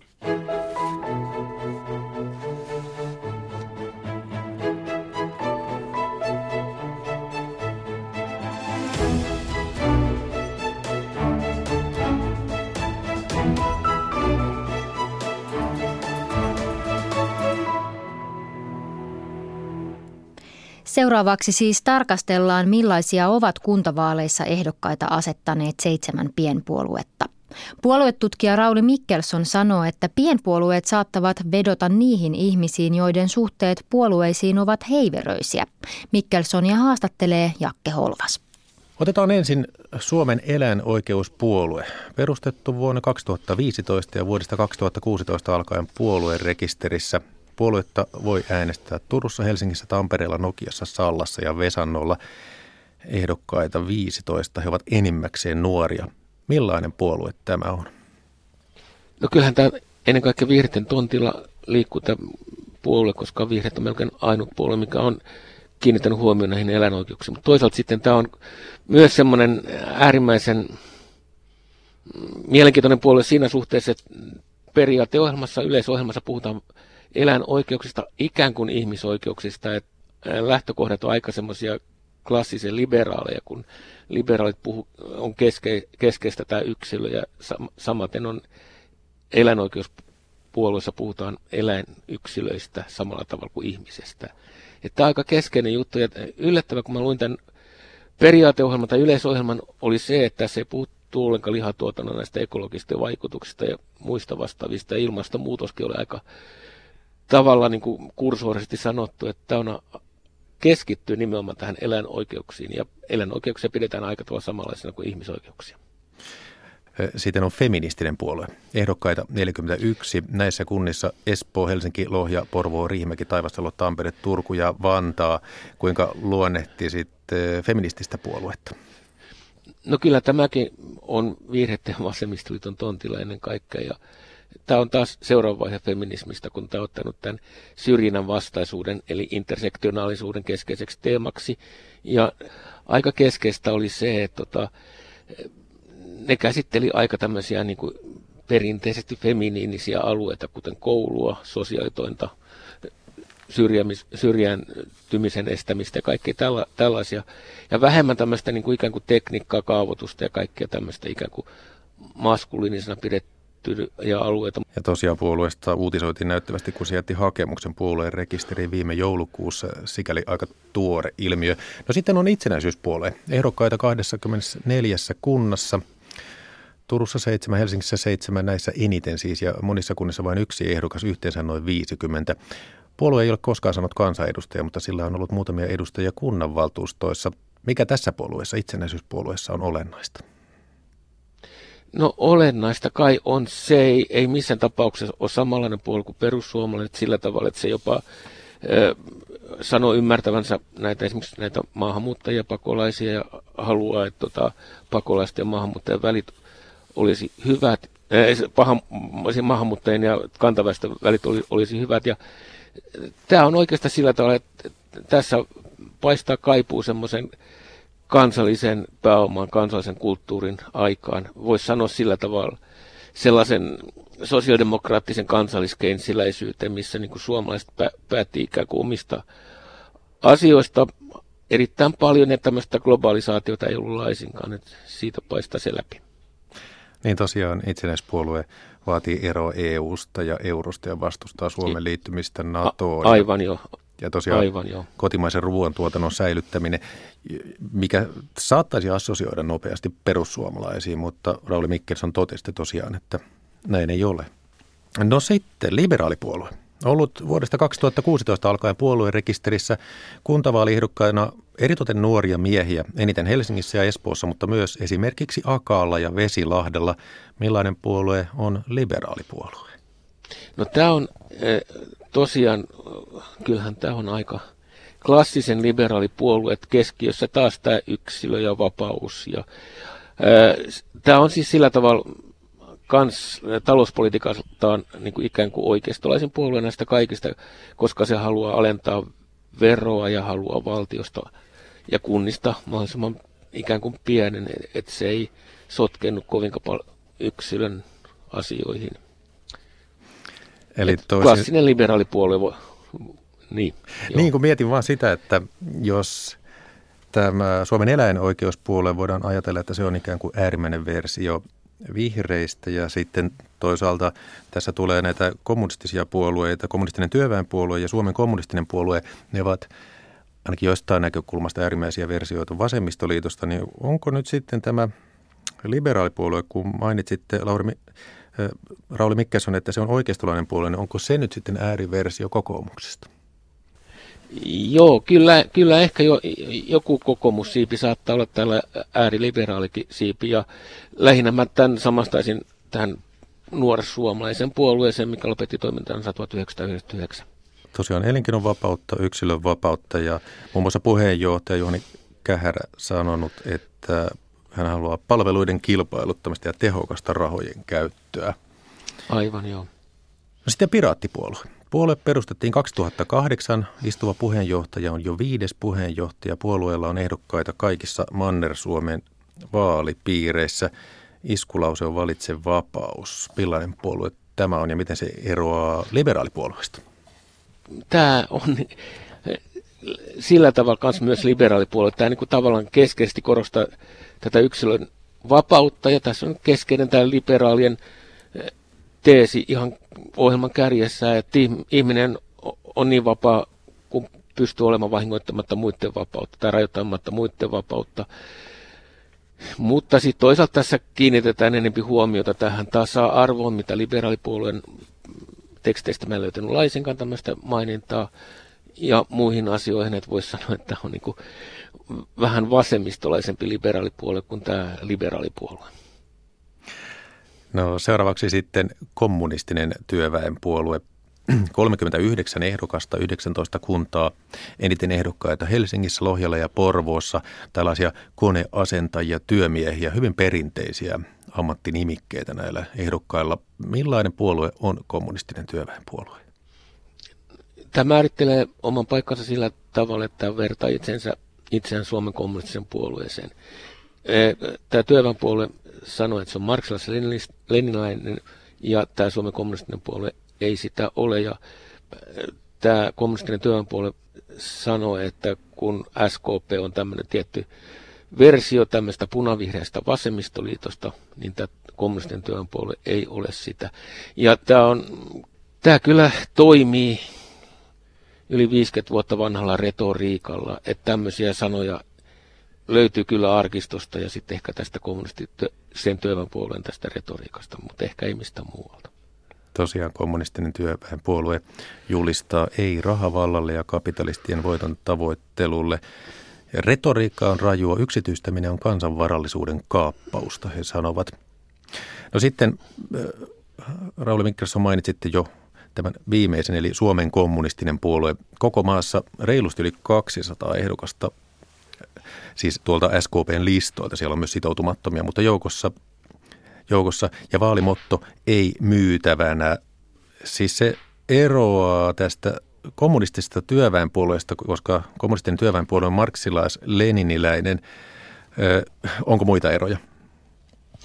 Seuraavaksi siis tarkastellaan, millaisia ovat kuntavaaleissa ehdokkaita asettaneet seitsemän pienpuoluetta. Puoluetutkija Rauli Mickelson sanoo, että pienpuolueet saattavat vedota niihin ihmisiin, joiden suhteet puolueisiin ovat heiveröisiä. Mickelsonia haastattelee Jakke Holvas. Otetaan ensin Suomen eläinoikeuspuolue. Perustettu vuonna kaksituhattaviisitoista ja vuodesta kaksituhattakuusitoista alkaen puolueen rekisterissä. Puoluetta voi äänestää Turussa, Helsingissä, Tampereella, Nokiassa, Sallassa ja Vesannolla. Ehdokkaita viisitoista, he ovat enimmäkseen nuoria. Millainen puolue tämä on? No kyllähän tämä ennen kaikkea vihreiden tontilla liikkuu tämä puolue, koska vihreät on melkein ainut puolue, mikä on kiinnittänyt huomioon näihin eläinoikeuksiin. Mutta toisaalta sitten tämä on myös semmoinen äärimmäisen mielenkiintoinen puolue siinä suhteessa, että periaateohjelmassa, yleisohjelmassa puhutaan eläinoikeuksista ikään kuin ihmisoikeuksista, että lähtökohdat on aika semmoisia klassisen liberaaleja, kun liberaalit puhu, on keske, keskeistä tämä yksilö ja sam, samaten on eläinoikeuspuolueessa puhutaan eläinyksilöistä samalla tavalla kuin ihmisestä. Että tämä on aika keskeinen juttu ja yllättävä, kun mä luin tämän periaateohjelman tai yleisohjelman, oli se, että se ei puhuttu ollenkaan lihatuotannon näistä ekologista vaikutuksista ja muista vastaavista. Ja ilmastonmuutoskin oli aika tavalla niin kuin kursorisesti sanottu, että tämä on keskittyy nimenomaan tähän eläinoikeuksiin, ja eläinoikeuksia pidetään aika tavalla samanlaisena kuin ihmisoikeuksia. Sitten on feministinen puolue. Ehdokkaita neljäkymmentäyksi. Näissä kunnissa Espoo, Helsinki, Lohja, Porvoo, Riihimäki, Taivastalo, Tampere, Turku ja Vantaa. Kuinka luonnehti sitten feminististä puoluetta? No kyllä tämäkin on vihreiden ja vasemmistoliiton tontilla ennen kaikkea, ja tämä on taas seuraava vaihe feminismistä, kun tämä on ottanut tämän syrjinnän vastaisuuden eli intersektionaalisuuden keskeiseksi teemaksi. Ja aika keskeistä oli se, että tota, ne käsitteli aika tämmöisiä niin kuin perinteisesti feminiinisiä alueita, kuten koulua, sosiaalitointa, syrjääntymisen estämistä ja kaikkea tälla, tällaisia. Ja vähemmän tämmöistä niin kuin ikään kuin tekniikkaa, kaavoitusta ja kaikkea tämmöistä ikään kuin maskuliinisena pidettyä. Ja, alueita. Ja tosiaan puolueesta uutisoitiin näyttävästi, kun se jätti hakemuksen puolueen rekisteriin viime joulukuussa, sikäli aika tuore ilmiö. No sitten on itsenäisyyspuolue. Ehdokkaita kaksikymmentäneljä kunnassa, Turussa seitsemän, Helsingissä seitsemän, näissä eniten siis, ja monissa kunnissa vain yksi ehdokas, yhteensä noin viisikymmentä. Puolue ei ole koskaan saanut kansanedustajia, mutta sillä on ollut muutamia edustajia kunnanvaltuustoissa. Mikä tässä puolueessa, itsenäisyyspuolueessa, on olennaista? No olennaista kai on se, ei, ei missään tapauksessa ole samanlainen puolue kuin perussuomalaiset sillä tavalla, että se jopa ö, sanoo ymmärtävänsä näitä esimerkiksi näitä maahanmuuttajia, pakolaisia ja haluaa, että tota, pakolaisten ja maahanmuuttajien välit olisi hyvät, äh, paha, maahanmuuttajien ja kantaväestön välit olisi, olisi hyvät. Ja tämä on oikeastaan sillä tavalla, että tässä paistaa kaipuu semmoisen kansallisen pääoman, kansallisen kulttuurin aikaan. Voisi sanoa sillä tavalla, sellaisen sosiaalidemokraattisen kansalliskeinsiläisyyteen, missä niin kuin suomalaiset pä- päätti ikään kuin omista asioista erittäin paljon, että tämmöistä globalisaatiota ei ollut laisinkaan, että siitä paistaa se läpi. Niin tosiaan itsenäispuolue vaatii eroa E U:sta ja eurosta ja vastustaa Suomen liittymistä NATOon. A- aivan jo. Ja tosiaan aivan jo. Kotimaisen ruoantuotannon säilyttäminen, mikä saattaisi assosioida nopeasti perussuomalaisiin, mutta Rauli Mickelson totesi tosiaan, että näin ei ole. No sitten liberaalipuolue. Ollut vuodesta kaksituhattakuusitoista alkaen puolueen rekisterissä kuntavaaliehdokkaina eritoten nuoria miehiä, eniten Helsingissä ja Espoossa, mutta myös esimerkiksi Akaalla ja Vesilahdella. Millainen puolue on liberaalipuolue? No tämä on tosiaan, kyllähän tämä on aika klassisen liberaalipuolue, keskiössä taas tämä yksilö ja vapaus. Ja, tämä on siis sillä tavalla kans talouspolitiikaltaan niin kuin ikään kuin oikeistolaisen puolueen näistä kaikista, koska se haluaa alentaa veroa ja haluaa valtiosta ja kunnista mahdollisimman ikään kuin pienen, että se ei sotkennut kovinkaan paljon yksilön asioihin. Eli toisin... Klassinen liberaalipuolue voi... Niin, niin kuin mietin vaan sitä, että jos tämä Suomen eläinoikeuspuolue voidaan ajatella, että se on ikään kuin äärimmäinen versio vihreistä ja sitten toisaalta tässä tulee näitä kommunistisia puolueita, kommunistinen työväenpuolue ja Suomen kommunistinen puolue, ne ovat ainakin jostain näkökulmasta äärimmäisiä versioita vasemmistoliitosta, niin onko nyt sitten tämä liberaalipuolue, kun mainitsitte Lauri, äh, Rauli Mickelson, että se on oikeistolainen puolue, niin onko se nyt sitten ääriversio kokoomuksesta? Joo, kyllä, kyllä ehkä jo, joku kokoomussiipi saattaa olla täällä ääriliberaalikin siipi, ja lähinnä mä tämän samastaisin tähän nuorissuomalaisen puolueeseen, mikä lopetti toimintansa tuhatyhdeksänsataayhdeksänkymmentäyhdeksän. Tosiaan elinkeinon vapautta, yksilön vapautta, ja muun muassa puheenjohtaja Juhani Kähärä sanonut, että hän haluaa palveluiden kilpailuttamista ja tehokasta rahojen käyttöä. Aivan, joo. No sitten Piraattipuolue. Puolue perustettiin kaksituhattakahdeksan. Istuva puheenjohtaja on jo viides puheenjohtaja. Puolueella on ehdokkaita kaikissa Manner-Suomen vaalipiireissä. Iskulause on valitse vapaus. Millainen puolue tämä on ja miten se eroaa liberaalipuolueesta? Tämä on sillä tavalla myös liberaalipuolue. Tämä niin kuin tavallaan keskeisesti korostaa tätä yksilön vapautta, ja tässä on keskeinen tämä liberaalien teesi ihan ohjelman kärjessä, että ihminen on niin vapaa, kun pystyy olemaan vahingoittamatta muiden vapautta tai rajoittamatta muiden vapautta. Mutta sitten toisaalta tässä kiinnitetään enemmän huomiota tähän tasa-arvoon, mitä liberaalipuolueen teksteistä mä en löytänyt laisinkaan tämmöistä mainintaa, ja muihin asioihin, että voisi sanoa, että on niin kuin vähän vasemmistolaisempi liberaalipuolue kuin tämä liberaalipuolue. No seuraavaksi sitten kommunistinen työväenpuolue. kolmekymmentäyhdeksän ehdokasta, yhdeksäntoista kuntaa, eniten ehdokkaita Helsingissä, Lohjalla ja Porvoossa. Tällaisia koneasentajia, työmiehiä, hyvin perinteisiä ammattinimikkeitä näillä ehdokkailla. Millainen puolue on kommunistinen työväenpuolue? Tämä määrittelee oman paikkansa sillä tavalla, että vertaa itsensä, itseään Suomen kommunistisen puolueeseen. Tämä työväenpuolue sanoi, että se on marksilais-leninilainen, ja tämä Suomen kommunistinen puolue ei sitä ole. Ja tämä kommunistinen työväenpuolue sanoi, että kun S K P on tämmöinen tietty versio tämmöistä punavihreästä vasemmistoliitosta, niin tämä kommunistinen työväenpuolue ei ole sitä. Ja tämä, on, tämä kyllä toimii yli viisikymmentä vuotta vanhalla retoriikalla, että tämmöisiä sanoja löytyy kyllä arkistosta ja sitten ehkä tästä kommunistisen työväenpuolueen tästä retoriikasta, mutta ehkä ei mistään muualta. Tosiaan kommunistinen työväenpuolue julistaa ei rahavallalle ja kapitalistien voiton tavoittelulle. Retoriikka on rajua, yksityistäminen on kansanvarallisuuden kaappausta, he sanovat. No sitten Rauli Mickelson mainitsitte jo tämän viimeisen, eli Suomen kommunistinen puolue. Koko maassa reilusti yli kaksisataa ehdokasta, siis tuolta S K P:n listoilta, siellä on myös sitoutumattomia, mutta joukossa, joukossa ja vaalimotto ei myytävänä. Siis se eroaa tästä kommunistisesta työväenpuolueesta, koska kommunistinen työväenpuolue on marksilais-leniniläinen. Ö, onko muita eroja?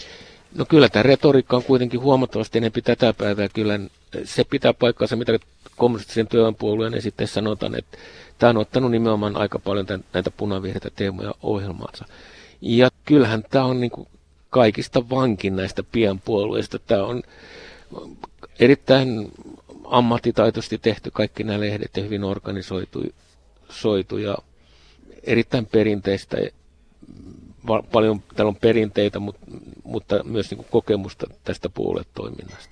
No kyllä tämä retoriikka on kuitenkin huomattavasti enempi tätä päivää. Kyllä se pitää paikkaansa, mitä kommunistisen työväenpuolueen esitteessä sanotaan, että tämä on ottanut nimenomaan aika paljon tämän, näitä punavihreitä teemoja ohjelmaansa. Ja kyllähän tämä on niin kuin kaikista vankin näistä pienpuolueista. Tämä on erittäin ammattitaitoisesti tehty kaikki nämä lehdet ja hyvin organisoitu soitu ja erittäin perinteistä. Paljon täällä on perinteitä, mutta, mutta myös niin kuin kokemusta tästä puoluetoiminnasta.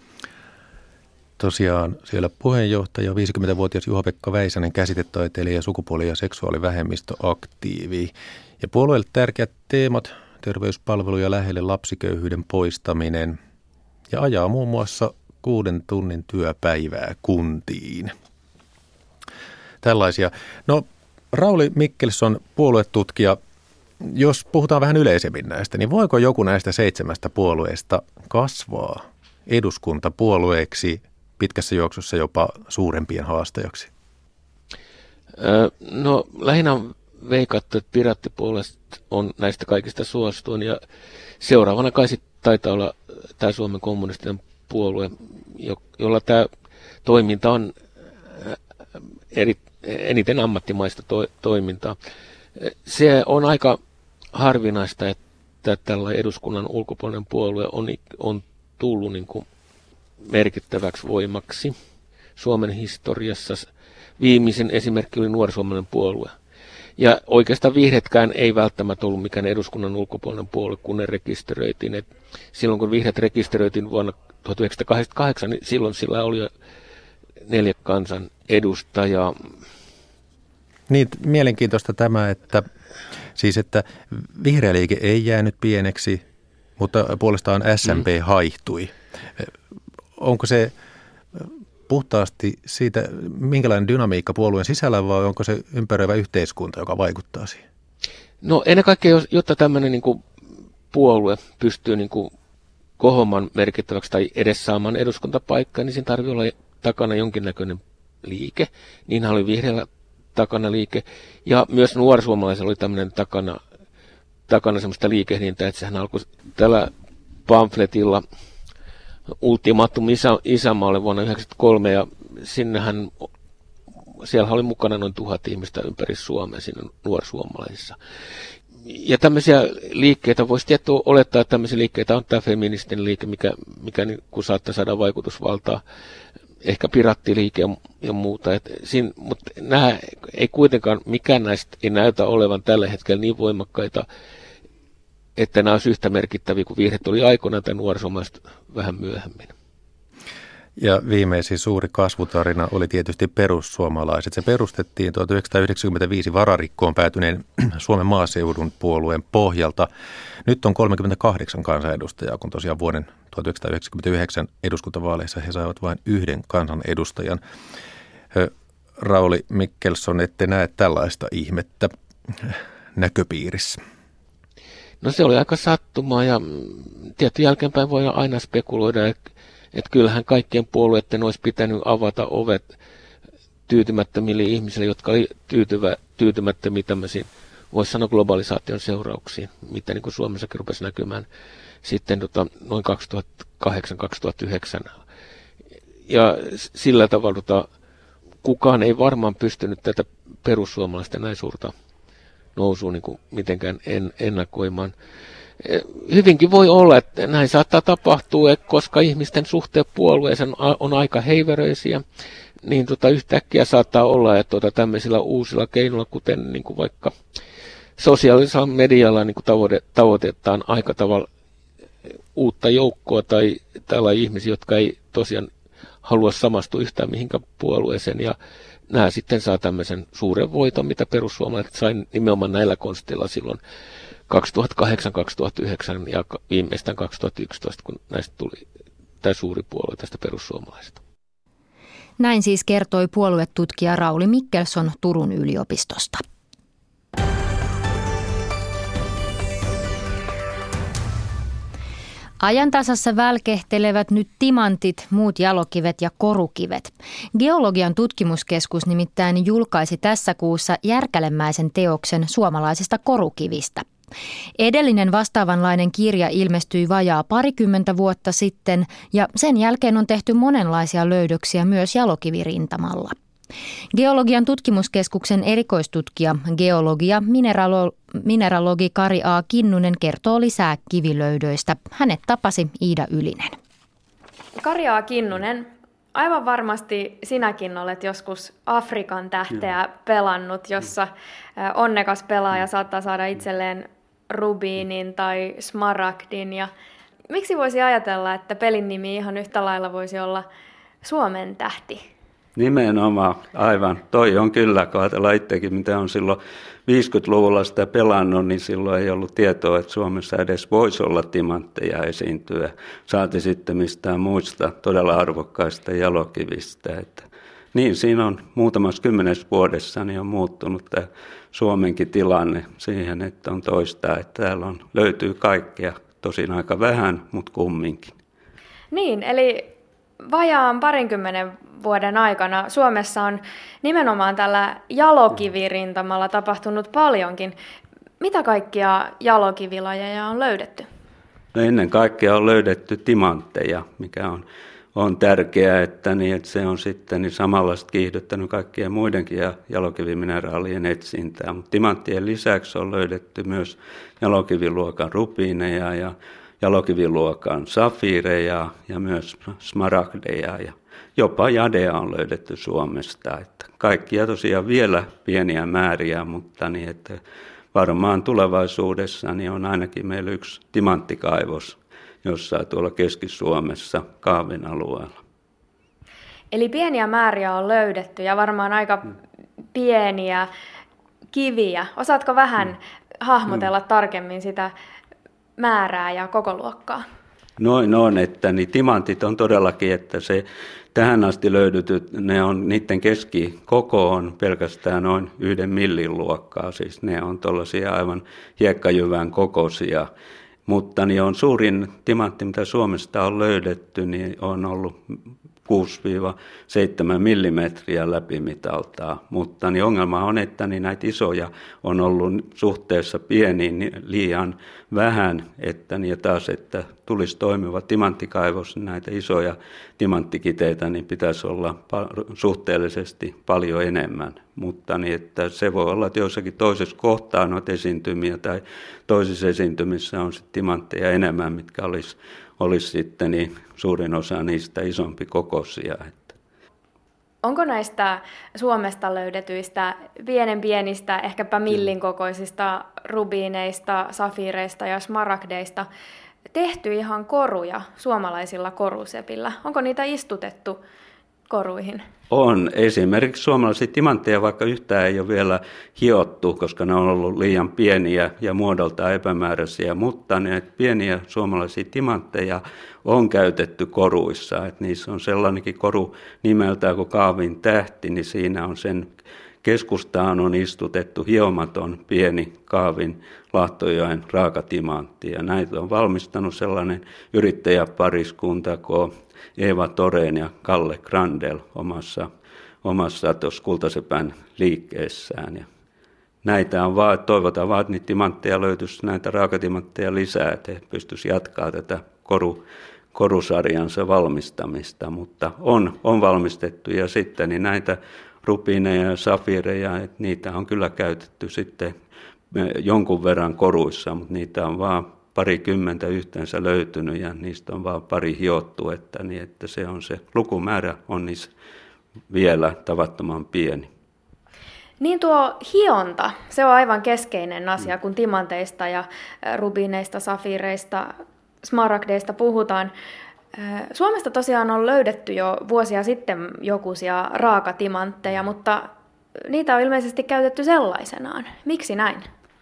Tosiaan siellä puheenjohtaja, viisikymmentävuotias Juha-Pekka Väisänen, käsitetaiteilija ja sukupuoli- ja seksuaalivähemmistöaktiivi. Ja puolueelle tärkeät teemat, terveyspalvelu ja lähelle lapsiköyhyyden poistaminen ja ajaa muun muassa kuuden tunnin työpäivää kuntiin. Tällaisia. No Rauli Mikkelsson, puoluetutkija, jos puhutaan vähän yleisemmin näistä, niin voiko joku näistä seitsemästä puolueesta kasvaa eduskuntapuolueeksi pitkässä juoksussa jopa suurempien haastajaksi? No lähinnä on veikattu, että piraattipuolesta on näistä kaikista suosituin ja seuraavana kai sitten taitaa olla tämä Suomen kommunistinen puolue, jolla tämä toiminta on eri, eniten ammattimaista to, toimintaa. Se on aika harvinaista, että tällä eduskunnan ulkopuolinen puolue on, on tullut niin kuin merkittäväksi voimaksi Suomen historiassa. Viimeisin esimerkki oli Nuorisuomalainen puolue. Ja oikeastaan vihreätkään ei välttämättä ollut mikään eduskunnan ulkopuolinen puolue, kun ne rekisteröitiin. Et silloin kun vihreät rekisteröitiin vuonna tuhatyhdeksänsataakahdeksankymmentäkahdeksan, niin silloin sillä oli jo neljä kansan edustajaa. Niin, mielenkiintoista tämä, että siis että vihreä liike ei jäänyt pieneksi, mutta puolestaan S M P mm. haihtui. Onko se puhtaasti siitä, minkälainen dynamiikka puolueen sisällä, vai onko se ympäröivä yhteiskunta, joka vaikuttaa siihen? No ennen kaikkea, jotta tämmöinen niin kuin puolue pystyy niin kuin kohomaan merkittäväksi tai edes saamaan eduskuntapaikkaa, niin siinä tarvitsee olla takana jonkinnäköinen liike. Niinhän oli vihreällä takana liike. Ja myös nuorisuomalaisella oli tämmöinen takana, takana semmoista liikehdintää, että sehän alkoi tällä pamfletilla Ultimatum isä, isämaalle vuonna yhdeksänkymmentäkolme, ja sinnehän, siellä oli mukana noin tuhat ihmistä ympäri Suomea siinä nuorisuomalaisissa. Ja tämmöisiä liikkeitä voisi tietysti olettaa, että tämmöisiä liikkeitä on tämä feministinen liike, mikä, mikä niin, kun saattaa saada vaikutusvaltaa, ehkä pirattiliike ja muuta. Et siinä, mutta nämä ei kuitenkaan, mikään näistä ei näytä olevan tällä hetkellä niin voimakkaita, että nämä olisi yhtä merkittäviä kuin vihreät oli aikoinaan tai nuorisomalaiset vähän myöhemmin. Ja viimeisin suuri kasvutarina oli tietysti perussuomalaiset. Se perustettiin tuhatyhdeksänsataayhdeksänkymmentäviisi vararikkoon päätyneen Suomen maaseudun puolueen pohjalta. Nyt on kolmekymmentäkahdeksan kansanedustajaa, kun tosiaan vuoden tuhatyhdeksänsataayhdeksänkymmentäyhdeksän eduskuntavaaleissa he saivat vain yhden kansanedustajan. Rauli Mikkelsson, ette näe tällaista ihmettä näköpiirissä? No se oli aika sattumaa ja tietty jälkeenpäin voi aina spekuloida, että, että kyllähän kaikkien puolueiden olisi pitänyt avata ovet tyytymättömille ihmisille, jotka oli tyytyvä, tyytymättömiä tämmöisiin, voisi sanoa globalisaation seurauksiin, mitä niin kuin Suomessakin rupesi näkymään sitten tota, noin kaksituhattakahdeksan kaksituhattayhdeksän. Ja sillä tavalla tota, kukaan ei varmaan pystynyt tätä perussuomalaisten näin suurta nousua niin kuin mitenkään en, ennakoimaan. Hyvinkin voi olla, että näin saattaa tapahtua, koska ihmisten suhteet puolueeseen on aika heiveröisiä, niin tota yhtäkkiä saattaa olla, että tota tämmöisillä uusilla keinoilla, kuten niin kuin vaikka sosiaalisella medialla niin kuin tavoite, tavoitetaan aika tavalla uutta joukkoa tai tällaisia ihmisiä, jotka ei tosiaan halua samastua yhtään mihinkään puolueeseen, ja nämä sitten saa tämmöisen suuren voiton, mitä perussuomalaiset sai nimenomaan näillä konsteilla silloin kaksituhattakahdeksan kaksituhattayhdeksän ja viimeistään kaksituhattayksitoista, kun näistä tuli tämä suuri puolue tästä perussuomalaisesta. Näin siis kertoi puoluetutkija Rauli Mikkelsson Turun yliopistosta. Ajantasassa välkehtelevät nyt timantit, muut jalokivet ja korukivet. Geologian tutkimuskeskus nimittäin julkaisi tässä kuussa järkälemäisen teoksen suomalaisista korukivistä. Edellinen vastaavanlainen kirja ilmestyi vajaa parikymmentä vuotta sitten ja sen jälkeen on tehty monenlaisia löydöksiä myös jalokivirintamalla. Geologian tutkimuskeskuksen erikoistutkija, geologia, mineralo- mineralogi Kari A. Kinnunen kertoo lisää kivilöydöistä. Hänet tapasi Iida Ylinen. Kari A. Kinnunen, aivan varmasti sinäkin olet joskus Afrikan tähteä pelannut, jossa onnekas pelaaja saattaa saada itselleen rubiinin tai smaragdin. Ja miksi voisi ajatella, että pelin nimi ihan yhtä lailla voisi olla Suomen tähti? Nimenomaan, aivan. Toi on kyllä, kun ajatellaan itsekin, mitä on silloin viisikymmentäluvulla sitä pelannut, niin silloin ei ollut tietoa, että Suomessa edes voisi olla timantteja esiintyä. Saati sitten mistään muista todella arvokkaista jalokivistä. Että niin, siinä on muutamassa kymmenessä vuodessa niin on muuttunut tämä Suomenkin tilanne siihen, että on toista, että täällä on, löytyy kaikkea, tosin aika vähän, mutta kumminkin. Niin, eli vajaan parinkymmenen vuoden aikana Suomessa on nimenomaan tällä jalokivirintamalla tapahtunut paljonkin. Mitä kaikkia jalokivilajeja on löydetty? No ennen kaikkea on löydetty timantteja, mikä on, on tärkeää, että, niin, että se on sitten niin samalla kiihdyttänyt kaikkien muidenkin jalokivimineraalien etsintää. Mutta timanttien lisäksi on löydetty myös jalokiviluokan rubiineja ja jalokiviluokan safiireja ja myös smaragdeja ja jopa jadea on löydetty Suomesta. Että kaikkia tosiaan vielä pieniä määriä, mutta niin, että varmaan tulevaisuudessa niin on ainakin meillä yksi timanttikaivos jossain tuolla Keski-Suomessa Kaavin alueella. Eli pieniä määriä on löydetty ja varmaan aika pieniä kiviä. Osaatko vähän mm. hahmotella mm. tarkemmin sitä määrää ja kokoluokkaa? Noin on, että niin timantit on todellakin, että se tähän asti löydytyt, ne on, niiden keskikoko on pelkästään noin yhden millin luokkaa, siis ne on tuollaisia aivan hiekkajyvän kokoisia, mutta niin on suurin timantti, mitä Suomesta on löydetty, niin on ollut kuusi seitsemän millimetriä läpimitaltaan, mutta niin ongelma on, että niin näitä isoja on ollut suhteessa pieniin niin liian vähän, että niin taas, että tulisi toimiva timanttikaivos, niin näitä isoja timanttikiteitä niin pitäisi olla suhteellisesti paljon enemmän, mutta niin, että se voi olla, että joissakin toisessa kohtaa noita esiintymiä tai toisissa esiintymissä on sitten timantteja enemmän, mitkä olisi olisi sitten niin suurin osa niistä isompi kokoisia. Onko näistä Suomesta löydetyistä pienen pienistä, ehkäpä millin kokoisista rubiineista, safiireista ja smaragdeista tehty ihan koruja suomalaisilla korusepillä? Onko niitä istutettu koruihin? On. Esimerkiksi suomalaisia timantteja, vaikka yhtään ei ole vielä hiottu, koska ne on ollut liian pieniä ja muodoltaan epämääräisiä, mutta ne pieniä suomalaisia timantteja on käytetty koruissa. Et niissä on sellainenkin koru nimeltään kuin Kaavin tähti, niin siinä on sen keskustaan on istutettu hiomaton pieni Kaavin Lahtojoen raakatimantti. Ja näitä on valmistanut sellainen yrittäjäpariskunta kuin Eeva Toreen ja Kalle Grandel omassa, omassa tuossa Kultasepän liikkeessään. Ja näitä on vaan, toivotaan vaan, että niitä timantteja löytyisi, näitä raakatimantteja lisää, että he pystyisivät jatkaa tätä koru, korusarjansa valmistamista, mutta on, on valmistettu ja sitten niin näitä rubiineja ja safiireja, että niitä on kyllä käytetty sitten jonkun verran koruissa, mutta niitä on vaan parikymmentä yhteensä löytynyt ja niistä on vaan pari hiottu, että, niin, että se on se lukumäärä on niissä vielä tavattoman pieni. Niin tuo hionta, se on aivan keskeinen asia, kun timanteista ja rubiineista, safiireista, smaragdeista puhutaan. Suomesta tosiaan on löydetty jo vuosia sitten jokuisia raakatimantteja, mutta niitä on ilmeisesti käytetty sellaisenaan. Miksi näin?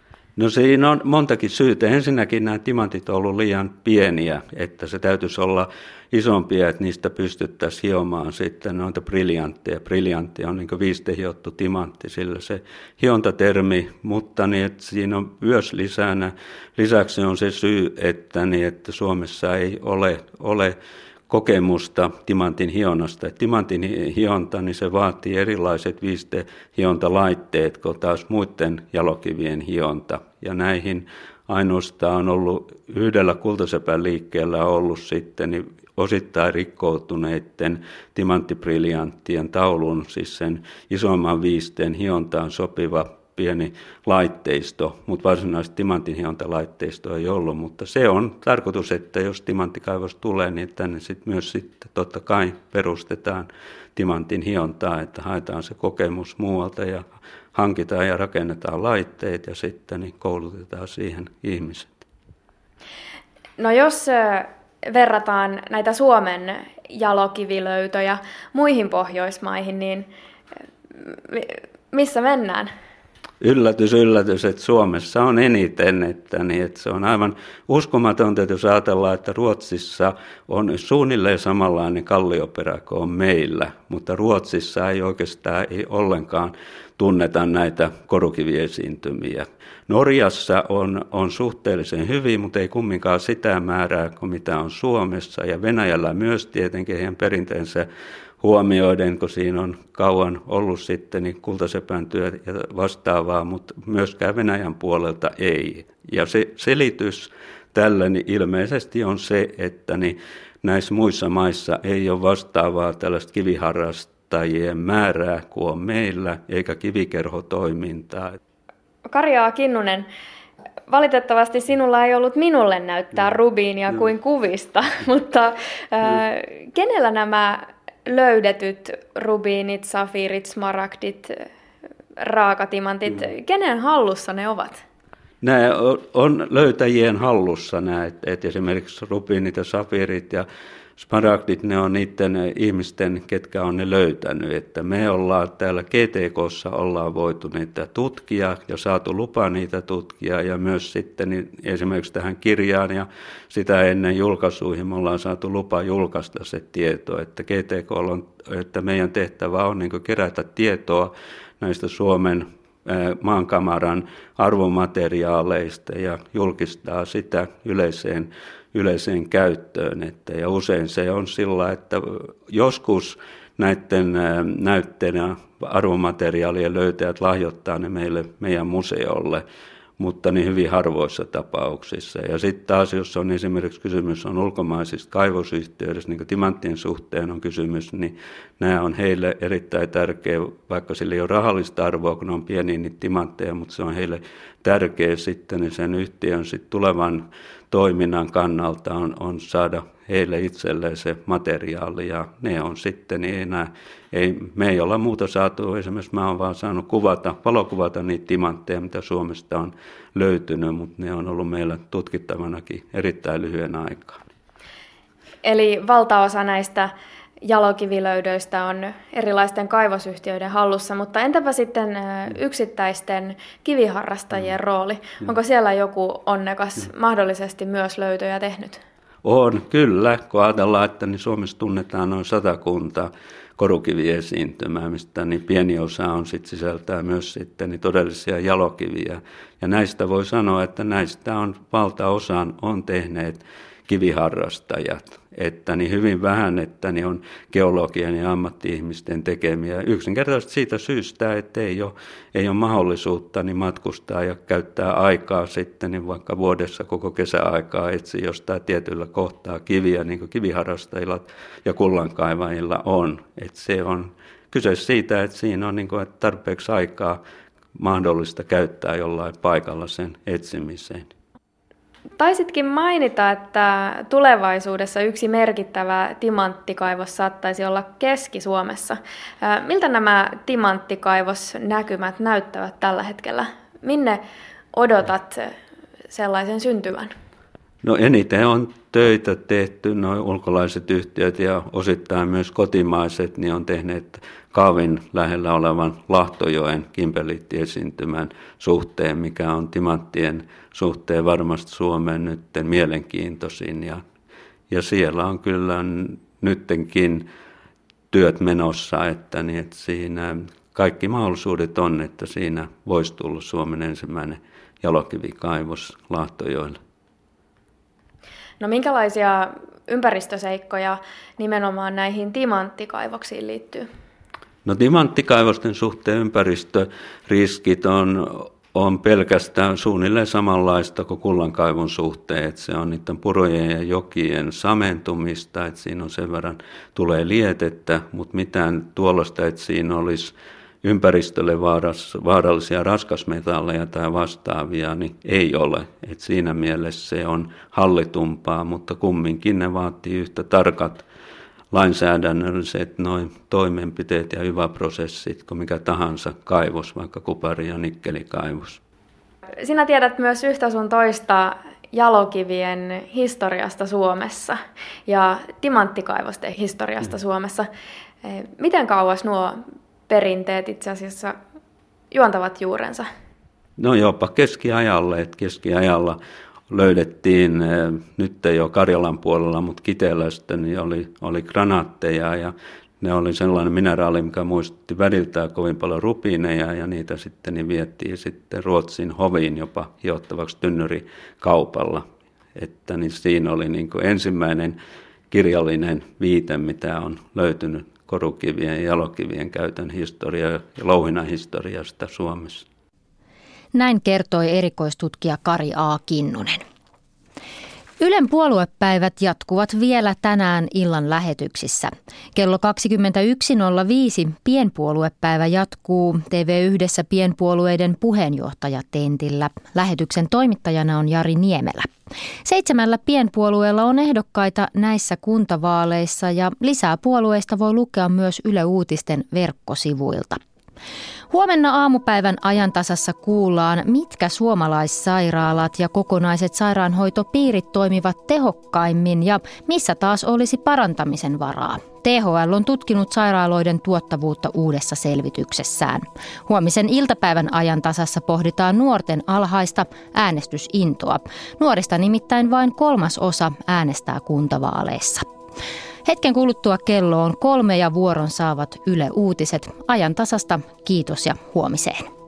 No siinä on montakin syytä. Ensinnäkin nämä timantit on ollut liian pieniä, että se täytyisi olla isompia, että niistä pystyttäisiin hiomaan sitten noita briljantteja. Briljantti on niin kuin viistehiottu timantti, sillä se hiontatermi, mutta niin, että siinä on myös lisänä. Lisäksi on se syy, että, niin, että Suomessa ei ole, ole kokemusta timantin hionnasta. Timantin hionta, niin se vaatii erilaiset viistehiontalaitteet kuin taas muiden jalokivien hionta. Ja näihin ainoastaan on ollut yhdellä kultasepän liikkeellä ollut sitten niin osittain rikkoutuneiden timanttibriljanttien taulun, siis sen isomman viisteen hiontaan sopiva pieni laitteisto, mutta varsinaisesti timantin hiontalaitteistoa ei ollut, mutta se on tarkoitus, että jos timanttikaivos tulee, niin tänne sitten myös sitten totta kai perustetaan timantin hiontaa, että haetaan se kokemus muualta ja hankitaan ja rakennetaan laitteet ja sitten niin koulutetaan siihen ihmiset. No jos verrataan näitä Suomen jalokivilöytöjä muihin Pohjoismaihin, niin missä mennään? Yllätys, yllätys, että Suomessa on eniten, että, niin, että se on aivan uskomatonta, jos ajatellaan, että Ruotsissa on suunnilleen samanlainen kallioperä kuin on meillä, mutta Ruotsissa ei oikeastaan ei ollenkaan tunneta näitä korukiviesiintymiä. Norjassa on, on suhteellisen hyvin, mutta ei kumminkaan sitä määrää kuin mitä on Suomessa, ja Venäjällä myös tietenkin heidän perinteensä huomioiden, kun siinä on kauan ollut sitten niin kultasepän työ ja vastaavaa, mutta myöskään Venäjän puolelta ei. Ja se selitys tällä niin ilmeisesti on se, että niin näissä muissa maissa ei ole vastaavaa tällaista kiviharrastajien määrää kuin on meillä, eikä kivikerhotoimintaa. Karja Kinnunen, valitettavasti sinulla ei ollut minulle näyttää rubiinia no. kuin kuvista, mutta äh, kenellä nämä löydetyt rubiinit, safiirit, smaragdit, raakatimantit, mm. kenen hallussa ne ovat? Nämä on löytäjien hallussa, nämä, että, että esimerkiksi rubiinit ja safiirit ja smaragdit, ne on niiden ihmisten, ketkä on ne löytänyt. Että me ollaan täällä G T K:ssa ollaan voitu niitä tutkia ja saatu lupa niitä tutkia ja myös sitten niin esimerkiksi tähän kirjaan ja sitä ennen julkaisuihin me ollaan saatu lupa julkaista se tieto. Että G T K on, että meidän tehtävä on niin kuin kerätä tietoa näistä Suomen maankamaran arvomateriaaleista ja julkistaa sitä yleiseen yleiseen käyttöön. Että, ja usein se on sillä, että joskus näiden näytteiden arvomateriaalien löytäjät lahjoittaa ne meille meidän museolle, mutta niin hyvin harvoissa tapauksissa. Ja sitten taas, jos on esimerkiksi kysymys on ulkomaisista kaivosyhtiöistä, niin kuin timanttien suhteen on kysymys, niin nämä on heille erittäin tärkeä, vaikka sillä ei ole rahallista arvoa, kun ne on pieniä niitä timantteja, mutta se on heille tärkeä sitten, niin sen yhtiön sitten tulevan toiminnan kannalta on, on saada heille itselleen se materiaali, ja ne on sitten niin enää, ei, me ei olla muuta saatu, esimerkiksi mä oon vaan saanut kuvata, valokuvata niitä timantteja, mitä Suomesta on löytynyt, mutta ne on ollut meillä tutkittavanakin erittäin lyhyen aikaa. Eli valtaosa näistä jalokivilöydöistä on erilaisten kaivosyhtiöiden hallussa, mutta entäpä sitten yksittäisten kiviharrastajien rooli? Onko siellä joku onnekas mahdollisesti myös löytöjä tehnyt? On, kyllä. Kun ajatellaan, että niin Suomessa tunnetaan noin satakunta korukiviesiintymää, mistä niin pieni osa on sit sisältää myös sitten niin todellisia jalokiviä. Ja näistä voi sanoa, että näistä on valtaosan on tehneet kiviharrastajat, että niin hyvin vähän, että niin on geologian ja ammatti-ihmisten tekemiä. Yksinkertaisesti siitä syystä, että ei ole, ei ole mahdollisuutta niin matkustaa ja käyttää aikaa sitten, niin vaikka vuodessa koko kesäaikaa etsiä jostain tietyllä kohtaa kiviä, niin kuin kiviharrastajilla ja kullankaivajilla on. Että se on kyse siitä, että siinä on niin kuin, että tarpeeksi aikaa mahdollista käyttää jollain paikalla sen etsimiseen. Taisitkin mainita, että tulevaisuudessa yksi merkittävä timanttikaivos saattaisi olla Keski-Suomessa. Miltä nämä timanttikaivosnäkymät näyttävät tällä hetkellä? Minne odotat sellaisen syntyvän? No eniten on töitä tehty, nuo ulkolaiset yhtiöt ja osittain myös kotimaiset, niin on tehneet Kaavin lähellä olevan Lahtojoen kimpeliittiesiintymän suhteen, mikä on timanttien suhteen varmasti Suomen nyt mielenkiintoisin. Ja, ja siellä on kyllä nyttenkin työt menossa, että, niin, että siinä kaikki mahdollisuudet on, että siinä voisi tulla Suomen ensimmäinen jalokivikaivos Lahtojoelle. No minkälaisia ympäristöseikkoja nimenomaan näihin timanttikaivoksiin liittyy? No timanttikaivosten suhteen ympäristöriskit on, on pelkästään suunnilleen samanlaista kuin kullankaivun suhteen, että se on niiden purojen ja jokien samentumista, että siinä on sen verran, tulee lietettä, mutta mitään tuollaista, että siinä olisi ympäristölle vaarallisia raskasmetalleja tai vastaavia, niin ei ole. Et siinä mielessä se on hallitumpaa, mutta kumminkin ne vaatii yhtä tarkat lainsäädännölliset noin toimenpiteet ja yva-prosessit kuin mikä tahansa kaivos, vaikka kupari- ja nikkelikaivos. Sinä tiedät myös yhtä sun toista jalokivien historiasta Suomessa ja timanttikaivosten historiasta mm. Suomessa. Miten kauas nuo perinteet itse asiassa juontavat juurensa? No jopa keskiajalle, että keskiajalla löydettiin nyt ei ole Karjalan puolella, mutta Kiteelästä niin oli, oli granaatteja ja ne oli sellainen mineraali, mikä muistutti väliltään kovin paljon rupiineja ja niitä sitten niin viettiin sitten Ruotsin hoviin jopa hiottavaksi tynnyrikaupalla. Että niin siinä oli niin kuin ensimmäinen kirjallinen viite, mitä on löytynyt korukivien ja jalokivien käytön historia ja louhinnan historiasta Suomessa. Näin kertoi erikoistutkija Kari A. Kinnunen. Ylen puoluepäivät jatkuvat vielä tänään illan lähetyksissä. Kello kaksikymmentäyksi nolla viisi pienpuoluepäivä jatkuu T V yhdessä pienpuolueiden puheenjohtajatentillä. Lähetyksen toimittajana on Jari Niemelä. Seitsemällä pienpuolueella on ehdokkaita näissä kuntavaaleissa ja lisää puolueista voi lukea myös Yle Uutisten verkkosivuilta. Huomenna aamupäivän ajantasassa kuullaan, mitkä suomalaissairaalat ja kokonaiset sairaanhoitopiirit toimivat tehokkaimmin ja missä taas olisi parantamisen varaa. T H L on tutkinut sairaaloiden tuottavuutta uudessa selvityksessään. Huomisen iltapäivän ajantasassa pohditaan nuorten alhaista äänestysintoa. Nuorista nimittäin vain kolmas osa äänestää kuntavaaleissa. Hetken kuluttua kello on kolme ja vuoron saavat Yle Uutiset. Ajantasasta kiitos ja huomiseen.